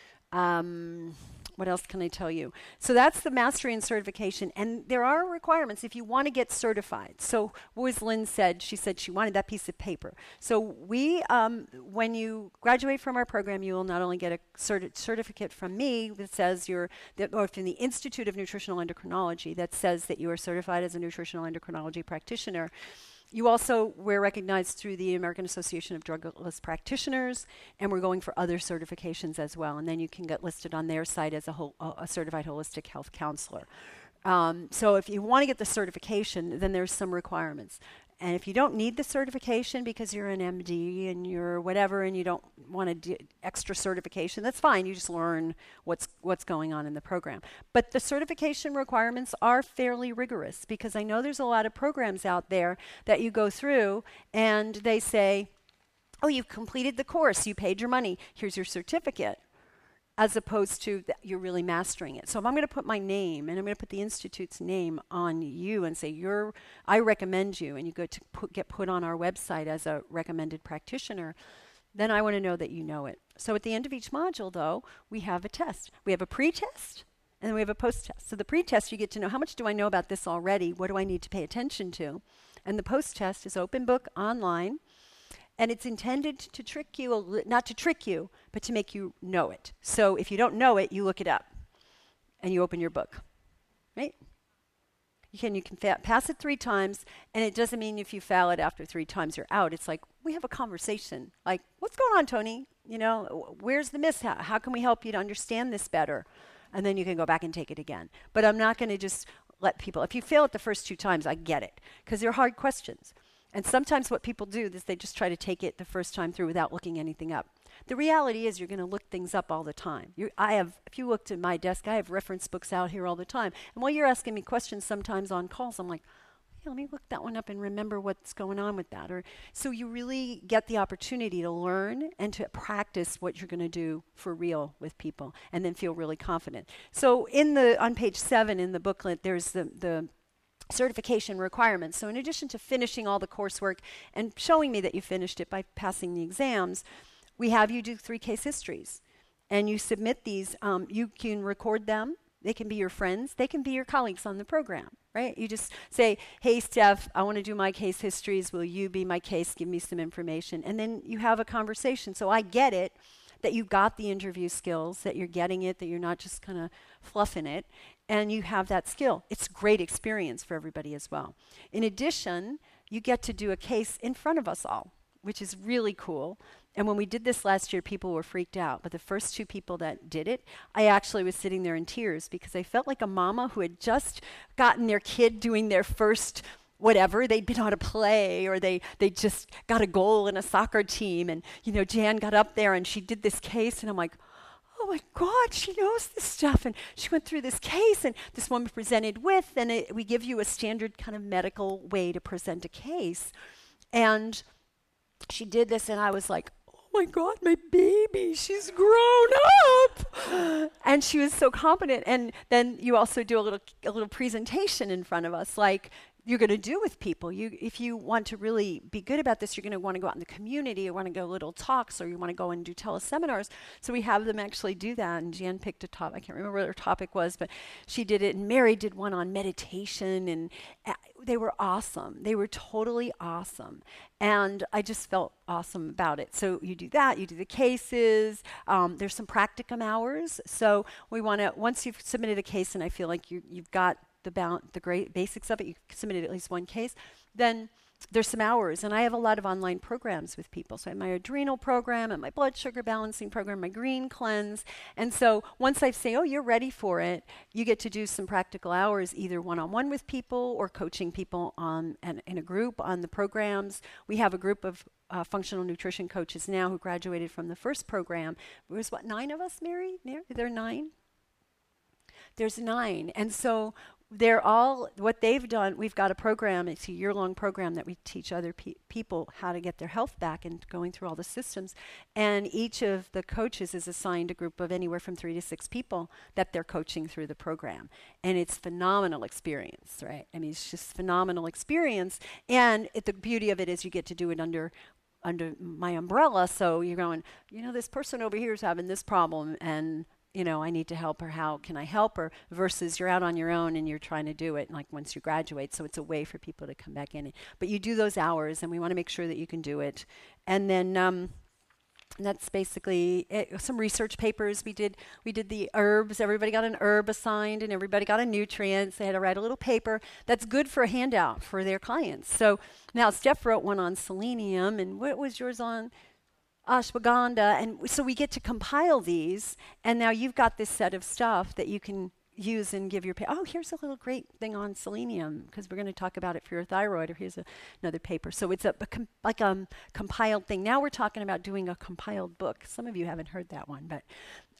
What else can I tell you? So that's the mastery and certification. And there are requirements if you want to get certified. So what was Lynn said? She said she wanted that piece of paper. So we, when you graduate from our program, you will not only get a certificate from me that says or from the Institute of Nutritional Endocrinology that says that you are certified as a nutritional endocrinology practitioner. You also were recognized through the American Association of Drugless Practitioners, and we're going for other certifications as well. And then you can get listed on their site as a certified holistic health counselor. So if you want to get the certification, then there's some requirements. And if you don't need the certification because you're an MD and you're whatever and you don't want to do extra certification, that's fine. You just learn what's going on in the program. But the certification requirements are fairly rigorous because I know there's a lot of programs out there that you go through and they say, oh, you've completed the course, you paid your money, here's your certificate, as opposed to you're really mastering it. So if I'm going to put my name and I'm going to put the Institute's name on you and say, I recommend you, and you go to get put on our website as a recommended practitioner, then I want to know that you know it. So at the end of each module, though, we have a test. We have a pre-test, and then we have a post-test. So the pre-test, you get to know, how much do I know about this already? What do I need to pay attention to? And the post-test is open book online. And it's intended to trick you, not to trick you, but to make you know it. So if you don't know it, you look it up and you open your book, right? You can pass it 3 times, and it doesn't mean if you fail it after 3 times you're out. It's like we have a conversation. Like, what's going on, Tony? Where's the miss? How can we help you to understand this better? And then you can go back and take it again. But I'm not going to just let people, if you fail it the first 2 times, I get it, because they're hard questions. And sometimes what people do is they just try to take it the first time through without looking anything up. The reality is you're going to look things up all the time. If you looked at my desk, I have reference books out here all the time. And while you're asking me questions sometimes on calls, I'm like, yeah, let me look that one up and remember what's going on with that. So you really get the opportunity to learn and to practice what you're going to do for real with people and then feel really confident. So on page 7 in the booklet, there's the certification requirements. So in addition to finishing all the coursework and showing me that you finished it by passing the exams, we have you do 3 case histories. And you submit these. You can record them. They can be your friends. They can be your colleagues on the program, right? You just say, hey, Steph, I want to do my case histories. Will you be my case? Give me some information. And then you have a conversation. So I get it that you got the interview skills, that you're getting it, that you're not just kind of fluffing it, and you have that skill. It's a great experience for everybody as well. In addition, you get to do a case in front of us all, which is really cool. And when we did this last year, people were freaked out. But the first 2 people that did it, I actually was sitting there in tears because I felt like a mama who had just gotten their kid doing their first whatever. They'd been on a play or they just got a goal in a soccer team. And, Jan got up there and she did this case. And I'm like, oh my God, she knows this stuff. And she went through this case and this woman presented with, and we give you a standard kind of medical way to present a case. And she did this and I was like, oh my God, my baby, she's grown up. And she was so confident. And then you also do a little presentation in front of us, like you're going to do with people. If you want to really be good about this, you're going to want to go out in the community, you want to go little talks, or you want to go and do teleseminars. So we have them actually do that. And Jan picked a topic. I can't remember what her topic was, but she did it. And Mary did one on meditation. And they were awesome. They were totally awesome. And I just felt awesome about it. So you do that. You do the cases. There's some practicum hours. So we want to, once you've submitted a case and I feel like you've got the great basics of it, you submitted at least one case, then there's some hours. And I have a lot of online programs with people. So I have my adrenal program and my blood sugar balancing program, my green cleanse. And so once I say, oh, you're ready for it, you get to do some practical hours, either one-on-one with people or coaching people in a group on the programs. We have a group of functional nutrition coaches now who graduated from the first program. There was, 9 of us, Mary? There are 9? There's 9. And so they're all, what they've done, we've got a program, it's a year-long program that we teach other people how to get their health back and going through all the systems. And each of the coaches is assigned a group of anywhere from 3 to 6 people that they're coaching through the program. And it's phenomenal experience, right? I mean, it's just phenomenal experience. And the beauty of it is you get to do it under my umbrella. So you're going, this person over here is having this problem, and I need to help her. How can I help her? Versus you're out on your own and you're trying to do it like once you graduate. So it's a way for people to come back in. But you do those hours, and we want to make sure that you can do it. And then that's basically it. Some research papers we did. We did the herbs. Everybody got an herb assigned, and everybody got a nutrient. They had to write a little paper that's good for a handout for their clients. So now Steph wrote one on selenium, and what was yours on? Ashwagandha. And so we get to compile these, and now you've got this set of stuff that you can use and give your here's a little great thing on selenium, because we're going to talk about it for your thyroid, or here's another paper. So it's a compiled thing. Now we're talking about doing a compiled book. Some of you haven't heard that one, but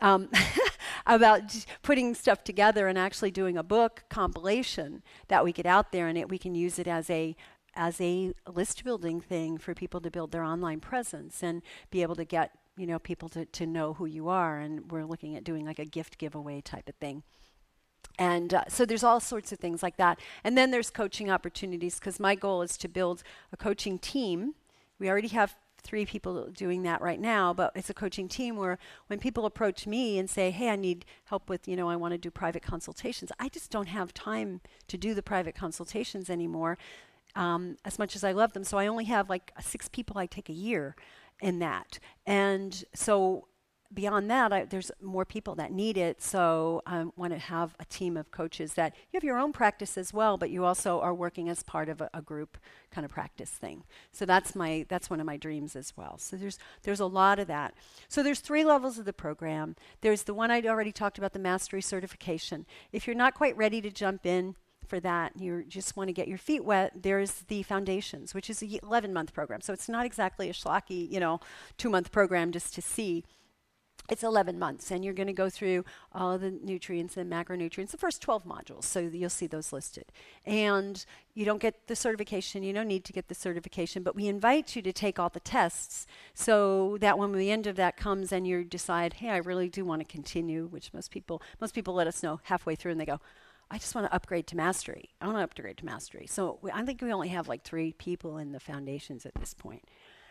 about putting stuff together and actually doing a book compilation that we get out there, and we can use it as a list building thing for people to build their online presence and be able to get people to know who you are. And we're looking at doing like a gift giveaway type of thing. And so there's all sorts of things like that. And then there's coaching opportunities, because my goal is to build a coaching team. We already have 3 people doing that right now, but it's a coaching team where when people approach me and say, hey, I need help with, I want to do private consultations, I just don't have time to do the private consultations anymore. As much as I love them. So I only have like 6 people I take a year in that. And so beyond that, there's more people that need it. So I want to have a team of coaches that you have your own practice as well, but you also are working as part of a group kind of practice thing. So that's one of my dreams as well. So there's a lot of that. So there's 3 levels of the program. There's the one I'd already talked about, the mastery certification. If you're not quite ready to jump in for that, you just want to get your feet wet, there's the foundations, which is a 11-month program. So it's not exactly a schlocky, 2-month program just to see. It's 11 months, and you're going to go through all of the nutrients and macronutrients, the first 12 modules, so you'll see those listed. And you don't get the certification, you don't need to get the certification, but we invite you to take all the tests so that when the end of that comes and you decide, hey, I really do want to continue, which most people let us know halfway through, and they go, I just want to upgrade to mastery. I want to upgrade to mastery. So I think we only have like 3 people in the foundations at this point.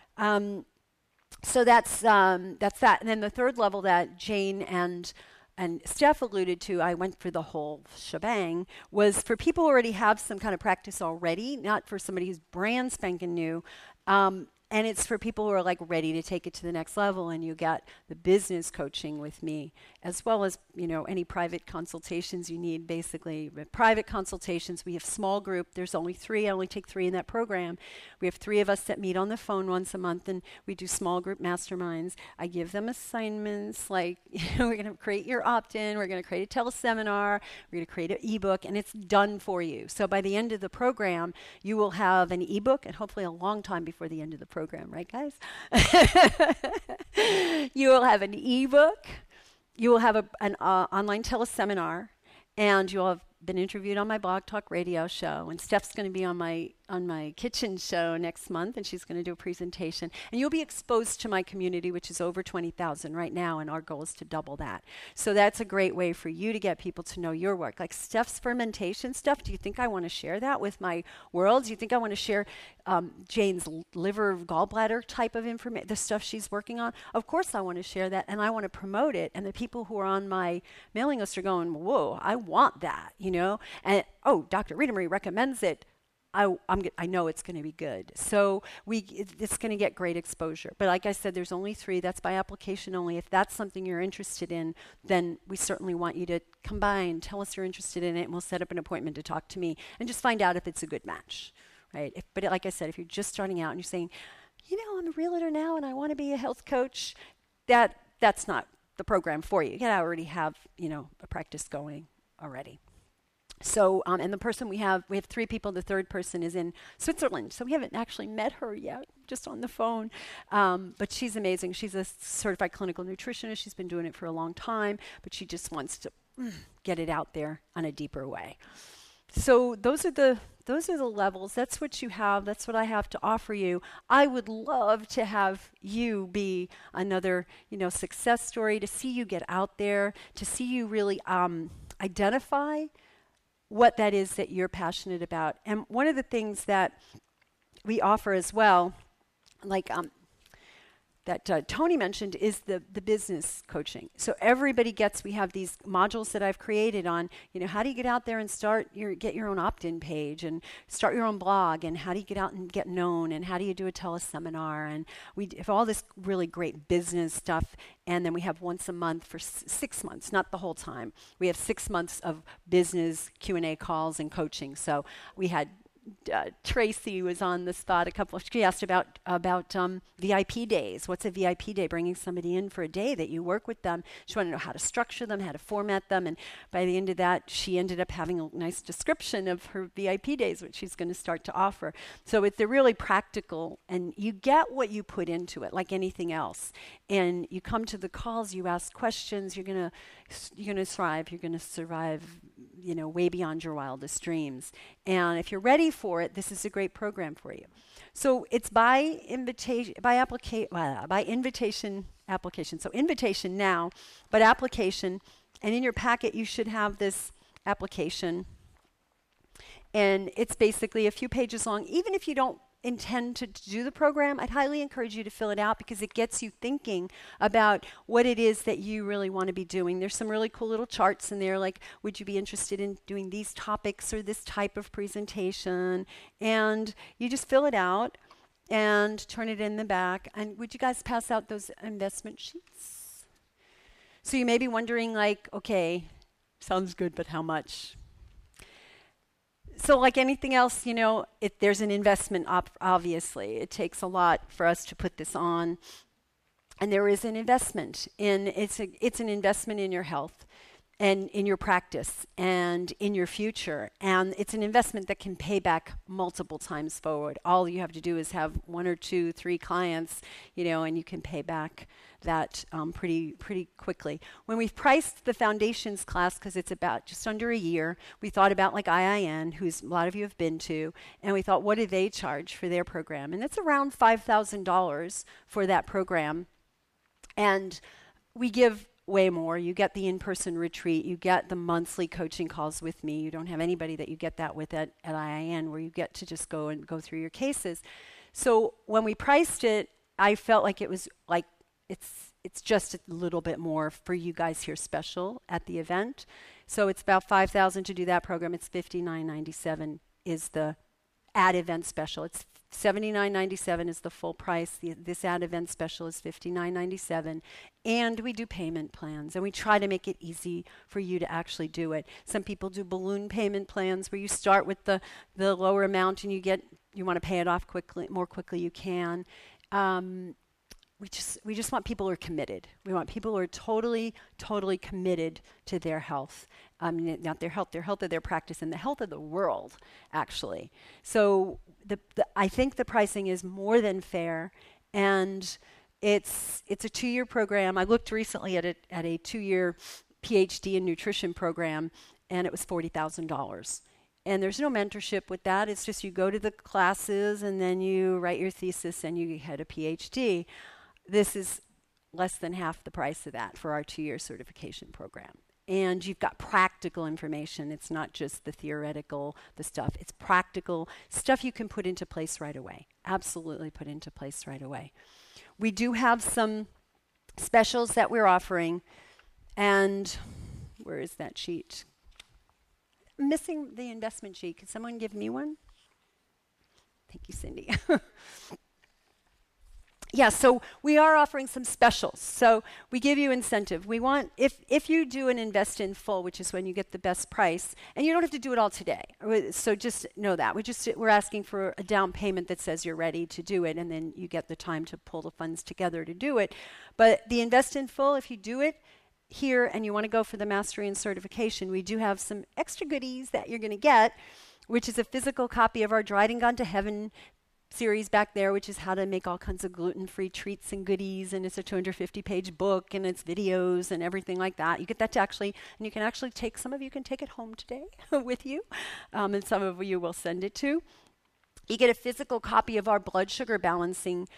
So that's that. And then the third level that Jane and Steph alluded to, I went for the whole shebang, was for people who already have some kind of practice already, not for somebody who's brand spanking new. And it's for people who are like ready to take it to the next level, and you get the business coaching with me, as well as, any private consultations you need, basically. Private consultations, we have small group. There's only 3. I only take 3 in that program. We have 3 of us that meet on the phone once a month, and we do small group masterminds. I give them assignments like, we're going to create your opt-in, we're going to create a teleseminar, we're going to create an ebook, and it's done for you. So by the end of the program, you will have an ebook, and hopefully a long time before the end of the program, right, guys? You will have an ebook, you will have an online teleseminar, and you'll have been interviewed on my Blog Talk Radio show, and Steph's going to be on my on my kitchen show next month, and she's going to do a presentation. And you'll be exposed to my community, which is over 20,000 right now, and our goal is to double that. So that's a great way for you to get people to know your work. Like Steph's fermentation stuff, do you think I want to share that with my world? Do you think I want to share Jane's liver gallbladder type of information, the stuff she's working on? Of course I want to share that, and I want to promote it. And the people who are on my mailing list are going, whoa, I want that, you know? And, oh, Dr. Rita Marie recommends it. I know it's going to be good. So it's going to get great exposure. But like I said, there's only 3. That's by application only. If that's something you're interested in, then we certainly want you to come by and tell us you're interested in it, and we'll set up an appointment to talk to me and just find out if it's a good match, right? But like I said, if you're just starting out and you're saying, you know, I'm a realtor now and I want to be a health coach, that's not the program for you. You gotta already have, you know, a practice going already. So, and the person we have 3 people. The third person is in Switzerland. So we haven't actually met her yet, just on the phone. But she's amazing. She's a certified clinical nutritionist. She's been doing it for a long time, but she just wants to get it out there on a deeper way. So those are the levels. That's what you have. That's what I have to offer you. I would love to have you be another, you know, success story, to see you get out there, to see you really identify what that is that you're passionate about. And one of the things that we offer as well, like that Tony mentioned, is the business coaching. So everybody we have these modules that I've created on, you know, how do you get out there and get your own opt-in page and start your own blog, and how do you get out and get known, and how do you do a teleseminar, and we have all this really great business stuff. And then we have once a month for 6 months, not the whole time. We have 6 months of business Q&A calls and coaching. So we had Tracy was on the spot she asked about VIP days. What's a VIP day? Bringing somebody in for a day that you work with them. She wanted to know how to structure them, how to format them, and by the end of that, she ended up having a nice description of her VIP days, which she's going to start to offer. So they're really practical, and you get what you put into it, like anything else. And you come to the calls, you ask questions, you're going to thrive, you're going to survive, you know, way beyond your wildest dreams. And if you're ready for it, this is a great program for you. So it's by invitation application. So invitation now, but application. And in your packet, you should have this application. And it's basically a few pages long. Even if you don't intend to do the program, I'd highly encourage you to fill it out, because it gets you thinking about what it is that you really want to be doing. There's some really cool little charts in there, like, would you be interested in doing these topics or this type of presentation? And you just fill it out and turn it in the back. And would you guys pass out those investment sheets? So you may be wondering, like, okay, sounds good, but how much? So like anything else, you know, there's an investment, obviously. It takes a lot for us to put this on. And there is an investment. It's an investment in your health and in your practice and in your future. And it's an investment that can pay back multiple times forward. All you have to do is have 1 or 2, 3 clients, you know, and you can pay back that pretty quickly. When we've priced the foundations class, because it's about just under a year, we thought about like IIN, who's a lot of you have been to, and we thought, what do they charge for their program? And it's around $5,000 for that program. And we give way more. You get the in-person retreat. You get the monthly coaching calls with me. You don't have anybody that you get that with at IIN, where you get to just go through your cases. So when we priced it, I felt like it was like, it's just a little bit more for you guys here special at the event. So it's about $5,000 to do that program. It's $59.97 is the ad event special. It's $79.97 is the full price. This ad event special is $59.97. And we do payment plans, and we try to make it easy for you to actually do it. Some people do balloon payment plans where you start with the lower amount and you want to pay it off more quickly you can. We just want people who are committed. We want people who are totally committed to their health. Not their health of their practice, and the health of the world, actually. So I think the pricing is more than fair, and it's a 2-year program. I looked recently at a 2-year PhD in nutrition program, and it was $40,000. And there's no mentorship with that. It's just you go to the classes and then you write your thesis and you get a PhD. This is less than half the price of that for our 2-year certification program. And you've got practical information. It's not just the theoretical, the stuff. It's practical stuff you can put into place right away. Absolutely put into place right away. We do have some specials that we're offering. And where is that sheet? I'm missing the investment sheet. Could someone give me one? Thank you, Cindy. Yeah, so we are offering some specials. So we give you incentive. We want, if you do an invest in full, which is when you get the best price, and you don't have to do it all today. So just know that. We're asking for a down payment that says you're ready to do it, and then you get the time to pull the funds together to do it. But the invest in full, if you do it here and you want to go for the mastery and certification, we do have some extra goodies that you're going to get, which is a physical copy of our Dried and Gone to Heaven series back there, which is how to make all kinds of gluten-free treats and goodies, and it's a 250-page book, and it's videos and everything like that. You get that to actually, and you can actually take, some of you can take it home today with you, and some of you will send it to. You get a physical copy of our blood sugar balancing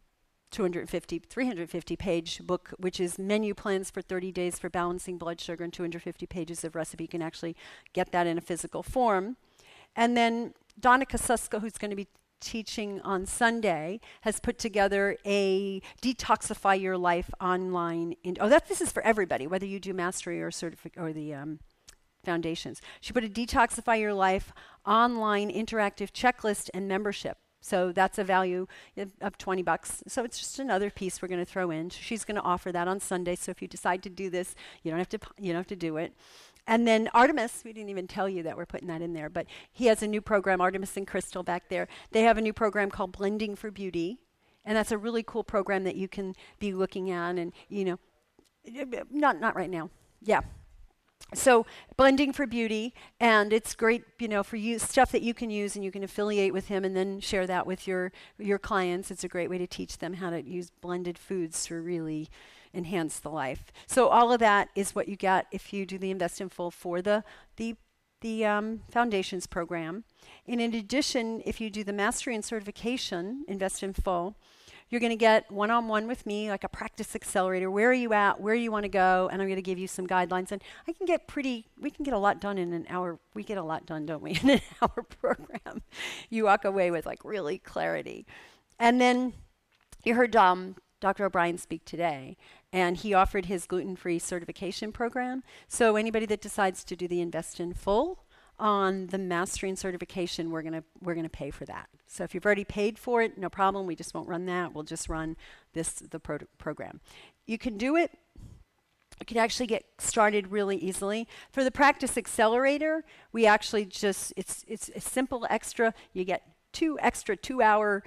350-page book, which is menu plans for 30 days for balancing blood sugar and 250 pages of recipe. You can actually get that in a physical form. And then Donna Kasuska, who's going to be teaching on Sunday, has put together a Detoxify Your Life online. This is for everybody, whether you do mastery or or the foundations. She put a Detoxify Your Life online interactive checklist and membership. So that's a value of $20. So it's just another piece we're going to throw in. She's going to offer that on Sunday. So if you decide to do this, you don't have to do it. And then Artemis, we didn't even tell you that we're putting that in there, but he has a new program, Artemis and Crystal back there. They have a new program called Blending for Beauty, and that's a really cool program that you can be looking at, and not right now. Yeah. So Blending for Beauty, and it's great, for you, stuff that you can use, and you can affiliate with him and then share that with your clients. It's a great way to teach them how to use blended foods to really enhance the life. So all of that is what you get if you do the Invest in Full for the Foundations program. And in addition, if you do the Mastery and Certification Invest in Full, you're going to get one-on-one with me, like a practice accelerator. Where are you at? Where you want to go? And I'm going to give you some guidelines. And we can get a lot done in an hour. We get a lot done, don't we, in an hour program. You walk away with really clarity. And then you heard Dr. O'Brien speak today, and he offered his gluten-free certification program. So anybody that decides to do the Invest in Full on the mastery and certification, we're gonna pay for that. So if you've already paid for it, no problem. We just won't run that. We'll just run the program. You can do it. You can actually get started really easily. For the Practice Accelerator, we actually it's a simple extra. You get 2 extra 2-hour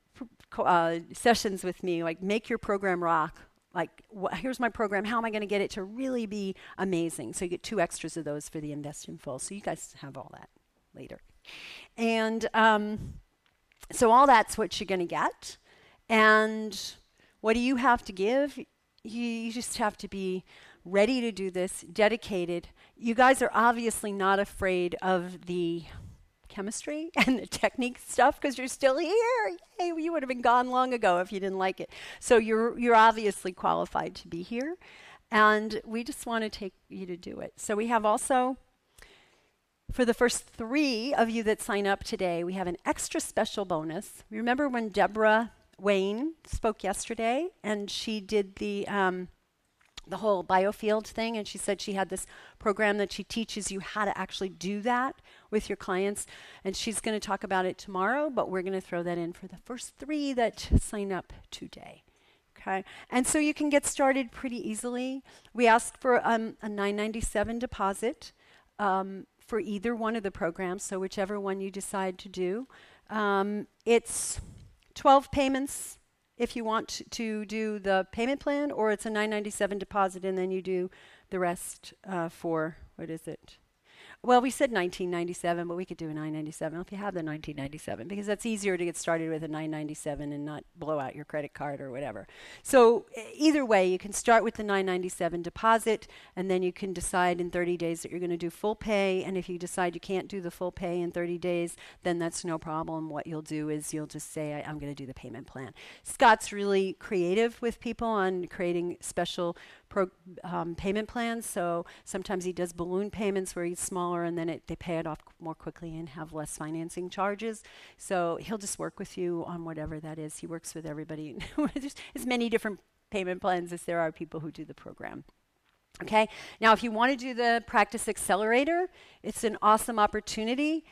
sessions with me, like make your program rock. Like, here's my program. How am I going to get it to really be amazing? So you get 2 extras of those for the Invest in Full. So you guys have all that later. And so all that's what you're going to get. And what do you have to give? You just have to be ready to do this, dedicated. You guys are obviously not afraid of the chemistry and the technique stuff because you're still here. Yay, you would have been gone long ago if you didn't like it. So you're obviously qualified to be here, and we just want to take you to do it. So we have also, for the first 3 of you that sign up today, we have an extra special bonus. Remember when Deborah Wayne spoke yesterday, and she did the whole biofield thing, and she said she had this program that she teaches you how to actually do that with your clients, and she's going to talk about it tomorrow, but we're going to throw that in for the first 3 that sign up today. Okay, and so you can get started pretty easily. We ask for a $9.97 deposit for either one of the programs, so whichever one you decide to do. It's 12 payments if you want to do the payment plan, or it's a $9.97 deposit and then you do the rest for, what is it? Well, we said 1997, but we could do a 997 if you have the 1997, because that's easier to get started with a 997 and not blow out your credit card or whatever. So either way, you can start with the 997 deposit, and then you can decide in 30 days that you're going to do full pay. And if you decide you can't do the full pay in 30 days, then that's no problem. What you'll do is you'll just say, I'm going to do the payment plan. Scott's really creative with people on creating special payment plans. So sometimes he does balloon payments where he's smaller and then they pay it off more quickly and have less financing charges. So he'll just work with you on whatever that is. He works with everybody. There's as many different payment plans as there are people who do the program. Okay, now if you want to do the Practice Accelerator, it's an awesome opportunity.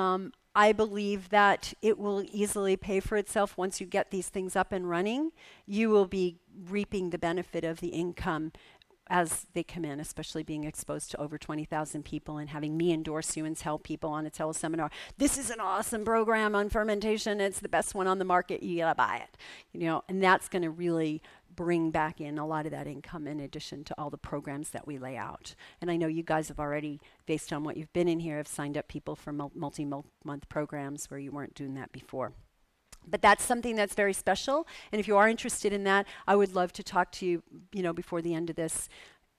I believe that it will easily pay for itself once you get these things up and running. You will be reaping the benefit of the income as they come in, especially being exposed to over 20,000 people and having me endorse you and tell people on a teleseminar, this is an awesome program on fermentation. It's the best one on the market. You gotta buy it. And that's going to really bring back in a lot of that income in addition to all the programs that we lay out. And I know you guys have already, based on what you've been in here, have signed up people for multi-month programs where you weren't doing that before. But that's something that's very special. And if you are interested in that, I would love to talk to you, before the end of this,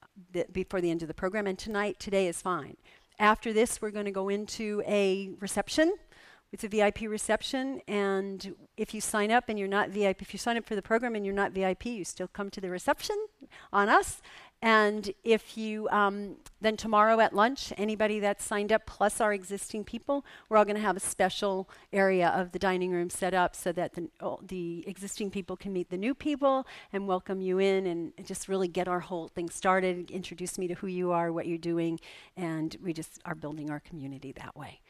before the end of the program. And today is fine. After this, we're going to go into a reception. It's a VIP reception, and if you sign up and you're not VIP, if you sign up for the program and you're not VIP, you still come to the reception on us. And if you, then tomorrow at lunch, anybody that's signed up plus our existing people, we're all going to have a special area of the dining room set up so that the existing people can meet the new people and welcome you in and just really get our whole thing started, introduce me to who you are, what you're doing, and we just are building our community that way.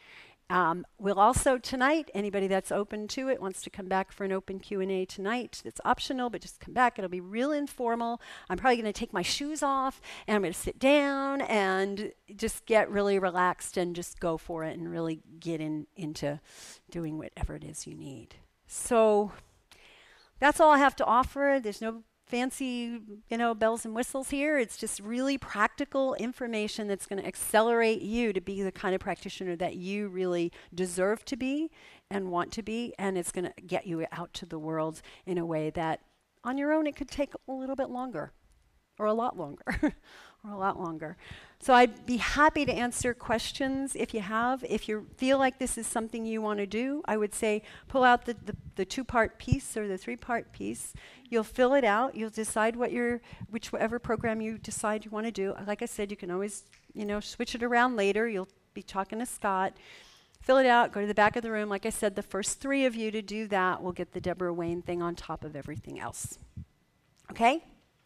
We'll also tonight, anybody that's open to it wants to come back for an open Q&A tonight. It's optional, but just come back. It'll be real informal. I'm probably going to take my shoes off and I'm going to sit down and just get really relaxed and just go for it and really get into doing whatever it is you need. So that's all I have to offer. There's no fancy, bells and whistles here. It's just really practical information that's going to accelerate you to be the kind of practitioner that you really deserve to be and want to be, and it's going to get you out to the world in a way that on your own it could take a little bit longer or a lot longer or a lot longer. So I'd be happy to answer questions if you have. If you feel like this is something you want to do, I would say pull out the two-part piece or the three-part piece. You'll fill it out. You'll decide whichever program you decide you want to do. Like I said, you can always, switch it around later. You'll be talking to Scott. Fill it out. Go to the back of the room. Like I said, the first 3 of you to do that will get the Deborah Wayne thing on top of everything else. Okay?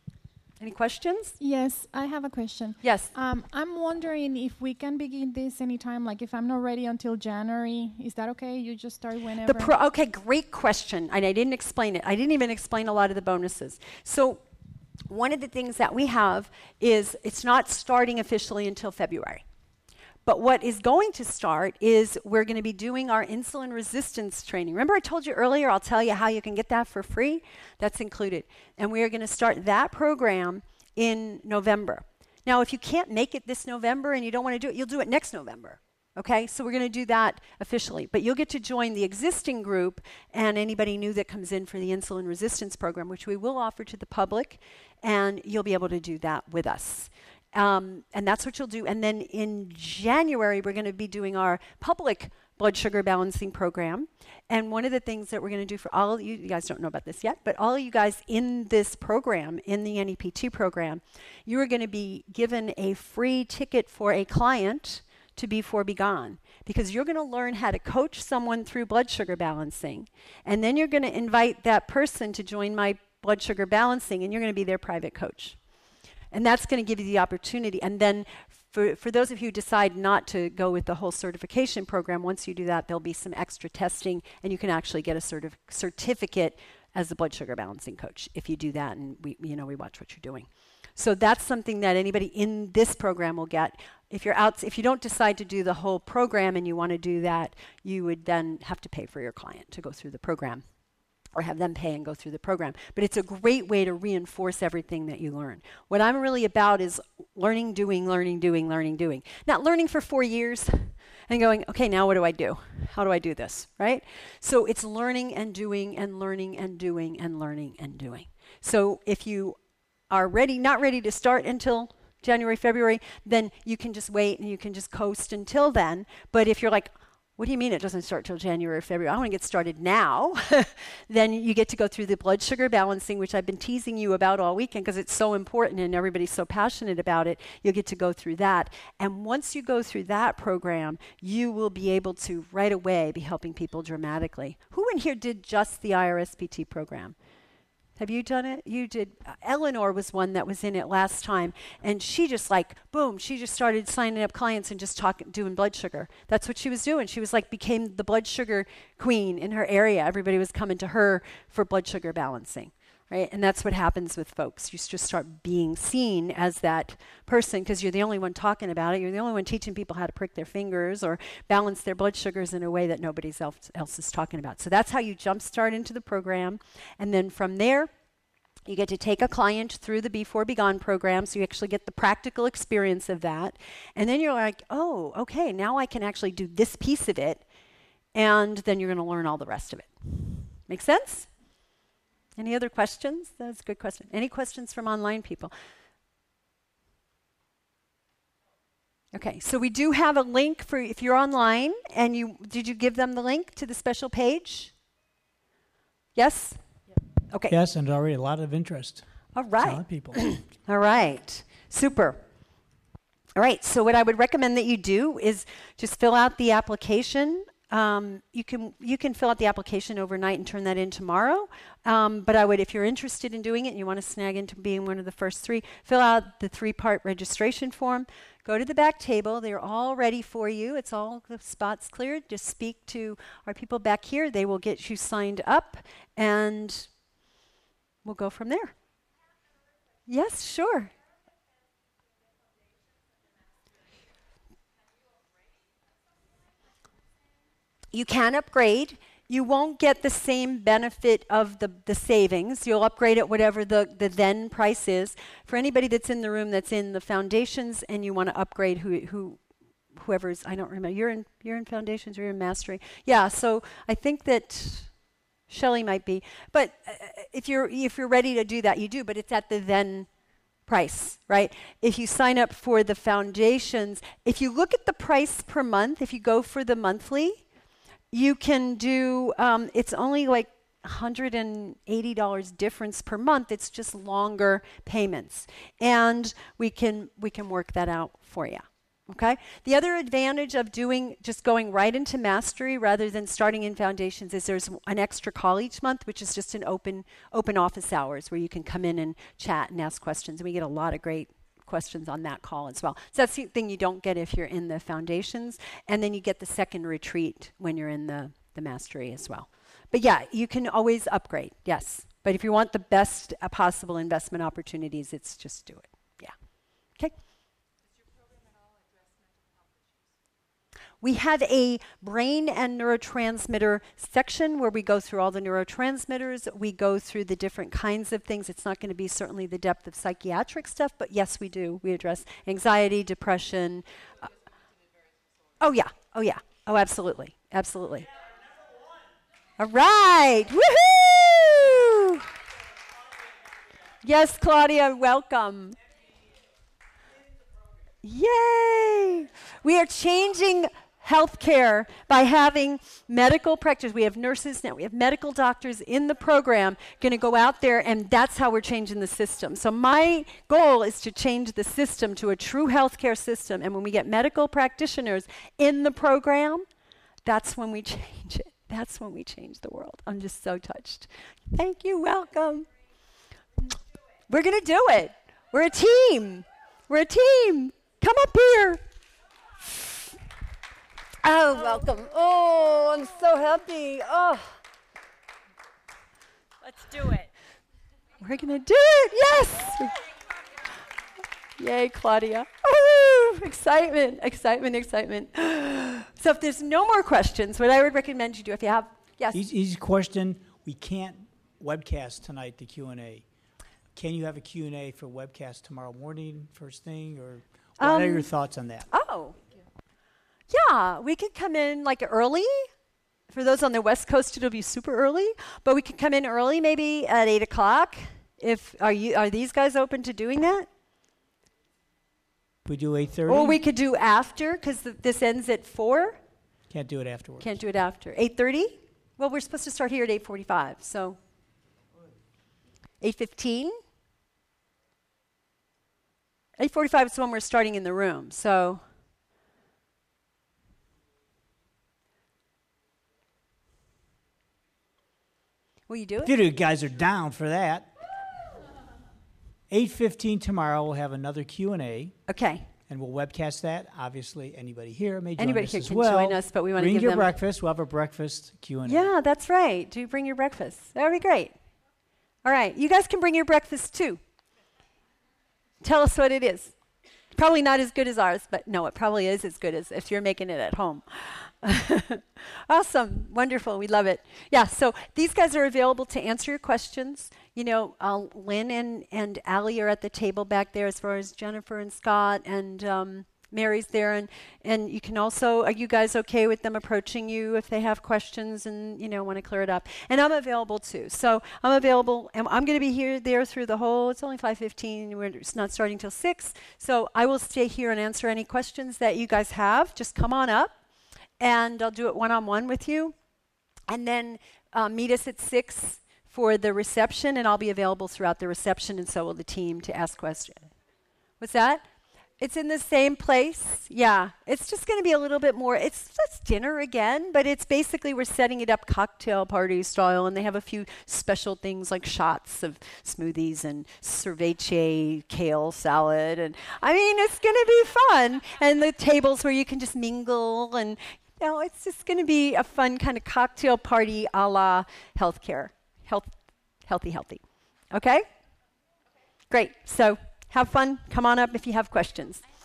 Any questions? Yes, I have a question. Yes. I'm wondering if we can begin this anytime, like if I'm not ready until January, is that okay? You just start whenever? Okay, great question. And I didn't explain it. I didn't even explain a lot of the bonuses. So one of the things that we have is it's not starting officially until February. But what is going to start is we're going to be doing our insulin resistance training. Remember I told you earlier, I'll tell you how you can get that for free? That's included. And we are going to start that program in November. Now, if you can't make it this November and you don't want to do it, you'll do it next November. Okay, so we're going to do that officially. But you'll get to join the existing group and anybody new that comes in for the insulin resistance program, which we will offer to the public, and you'll be able to do that with us. And that's what you'll do. And then in January, we're going to be doing our public blood sugar balancing program. And one of the things that we're going to do for all of you, you guys don't know about this yet, but all of you guys in this program, in the NEPT program, you are going to be given a free ticket for a client to Before Be Gone, because you're going to learn how to coach someone through blood sugar balancing. And then you're going to invite that person to join my blood sugar balancing, and you're going to be their private coach. And that's going to give you the opportunity. And then for those of you who decide not to go with the whole certification program, once you do that, there'll be some extra testing, and you can actually get a certificate as a blood sugar balancing coach if you do that, and we watch what you're doing. So that's something that anybody in this program will get. If you don't decide to do the whole program and you want to do that, you would then have to pay for your client to go through the program, or have them pay and go through the program. But it's a great way to reinforce everything that you learn. What I'm really about is learning, doing, learning, doing, learning, doing. Not learning for 4 years and going, okay, now what do I do? How do I do this, right? So it's learning and doing and learning and doing and learning and doing. So if you are not ready to start until January, February, then you can just wait and you can just coast until then. But if you're like, what do you mean it doesn't start till January or February? I want to get started now. Then you get to go through the blood sugar balancing, which I've been teasing you about all weekend because it's so important and everybody's so passionate about it. You'll get to go through that. And once you go through that program, you will be able to right away be helping people dramatically. Who in here did just the IRSPT program? Have you done it? You did. Eleanor was one that was in it last time, and she just like, boom, she just started signing up clients and just doing blood sugar. That's what she was doing. She was like, became the blood sugar queen in her area. Everybody was coming to her for blood sugar balancing, right? And that's what happens with folks. You just start being seen as that person because you're the only one talking about it. You're the only one teaching people how to prick their fingers or balance their blood sugars in a way that nobody else is talking about. So that's how you jumpstart into the program. And then from there, you get to take a client through the Before Be Gone program, so you actually get the practical experience of that. And then you're like, oh, okay, now I can actually do this piece of it, and then you're going to learn all the rest of it. Make sense? Any other questions? That's a good question. Any questions from online people? Okay, so we do have a link for if you're online, and did you give them the link to the special page? Yes? Okay. Yes, and already a lot of interest. All right. A lot of people. All right. Super. All right. So what I would recommend that you do is just fill out the application. You can fill out the application overnight and turn that in tomorrow. But I would, if you're interested in doing it and you want to snag into being one of the first 3, fill out the 3-part registration form. Go to the back table. They're all ready for you. It's all the spots cleared. Just speak to our people back here. They will get you signed up, and we'll go from there. Yes, sure. You can upgrade. You won't get the same benefit of the savings. You'll upgrade at whatever the then price is. For anybody that's in the room that's in the foundations and you want to upgrade, whoever's, I don't remember, you're in foundations or you're in mastery. Yeah, so I think that Shelley might be. But if you're ready to do that, you do, but it's at the then price, right? If you sign up for the foundations, if you look at the price per month, if you go for the monthly, you can do, it's only like $180 difference per month. It's just longer payments. And we can work that out for you. Okay? The other advantage of just going right into mastery rather than starting in foundations is there's an extra call each month, which is just an open office hours where you can come in and chat and ask questions. And we get a lot of great questions on that call as well. So that's the thing you don't get if you're in the foundations. And then you get the second retreat when you're in the mastery as well. But yeah, you can always upgrade, yes. But if you want the best possible investment opportunities, it's just do it. Yeah. Okay. We have a brain and neurotransmitter section where we go through all the neurotransmitters. We go through the different kinds of things. It's not going to be certainly the depth of psychiatric stuff, but yes, we do. We address anxiety, depression. Oh, yeah. Oh, absolutely. Absolutely. All right. Woohoo! Yes, Claudia, welcome. Yay! We are changing healthcare by having medical practitioners. We have nurses now. We have medical doctors in the program going to go out there, and that's how we're changing the system. So my goal is to change the system to a true healthcare system. And when we get medical practitioners in the program, that's when we change it. That's when we change the world. I'm just so touched. Thank you. Welcome. We're going to do it. We're a team. We're a team. Come up here. Oh, welcome. Oh, I'm so happy. Oh. Let's do it. We're going to do it. Yes. Yay, Claudia. Woo! Excitement, excitement, excitement. So if there's no more questions, what I would recommend you do, if you have, yes. Easy question. We can't webcast tonight the Q&A. Can you have a Q&A for webcast tomorrow morning, first thing, or what are your thoughts on that? Oh, yeah, we could come in like early. For those on the West Coast, it'll be super early, but we could come in early, maybe at 8 o'clock. Are these guys open to doing that? We do 8:30? Or we could do after, because this ends at 4. Can't do it afterwards. Can't do it after. 8:30? Well, we're supposed to start here at 8:45, so 8:15? 8:45 is when we're starting in the room, so... Will you do it? If you guys are down for that. 8:15 tomorrow, we'll have another Q&A. Okay. And we'll webcast that. Obviously, anybody here may join Anybody us here as can well. join us, but we want to Bring give your them... breakfast. We'll have a breakfast Q&A. Yeah, that's right. Do bring your breakfast. That would be great. All right. You guys can bring your breakfast, too. Tell us what it is. Probably not as good as ours, but no, it probably is as good as if you're making it at home. Awesome. Wonderful. We love it. Yeah, so these guys are available to answer your questions. You know, Lynn and Allie are at the table back there, as far as Jennifer and Scott, and Mary's there. And you can also, are you guys okay with them approaching you if they have questions and, you know, want to clear it up? And I'm available too. So I'm available, and I'm going to be there through the whole, it's only 5:15, it's not starting till 6. So I will stay here and answer any questions that you guys have. Just come on up, and I'll do it one-on-one with you. And then meet us at 6 for the reception, and I'll be available throughout the reception, and so will the team to ask questions. What's that? It's in the same place. Yeah. It's just going to be a little bit more. It's dinner again, but it's basically we're setting it up cocktail party style, and they have a few special things like shots of smoothies and cerveche kale salad. And I mean, it's going to be fun. And the tables where you can just mingle, and you know, it's just going to be a fun kind of cocktail party a la healthcare. Healthy. Okay? Great. So have fun. Come on up if you have questions.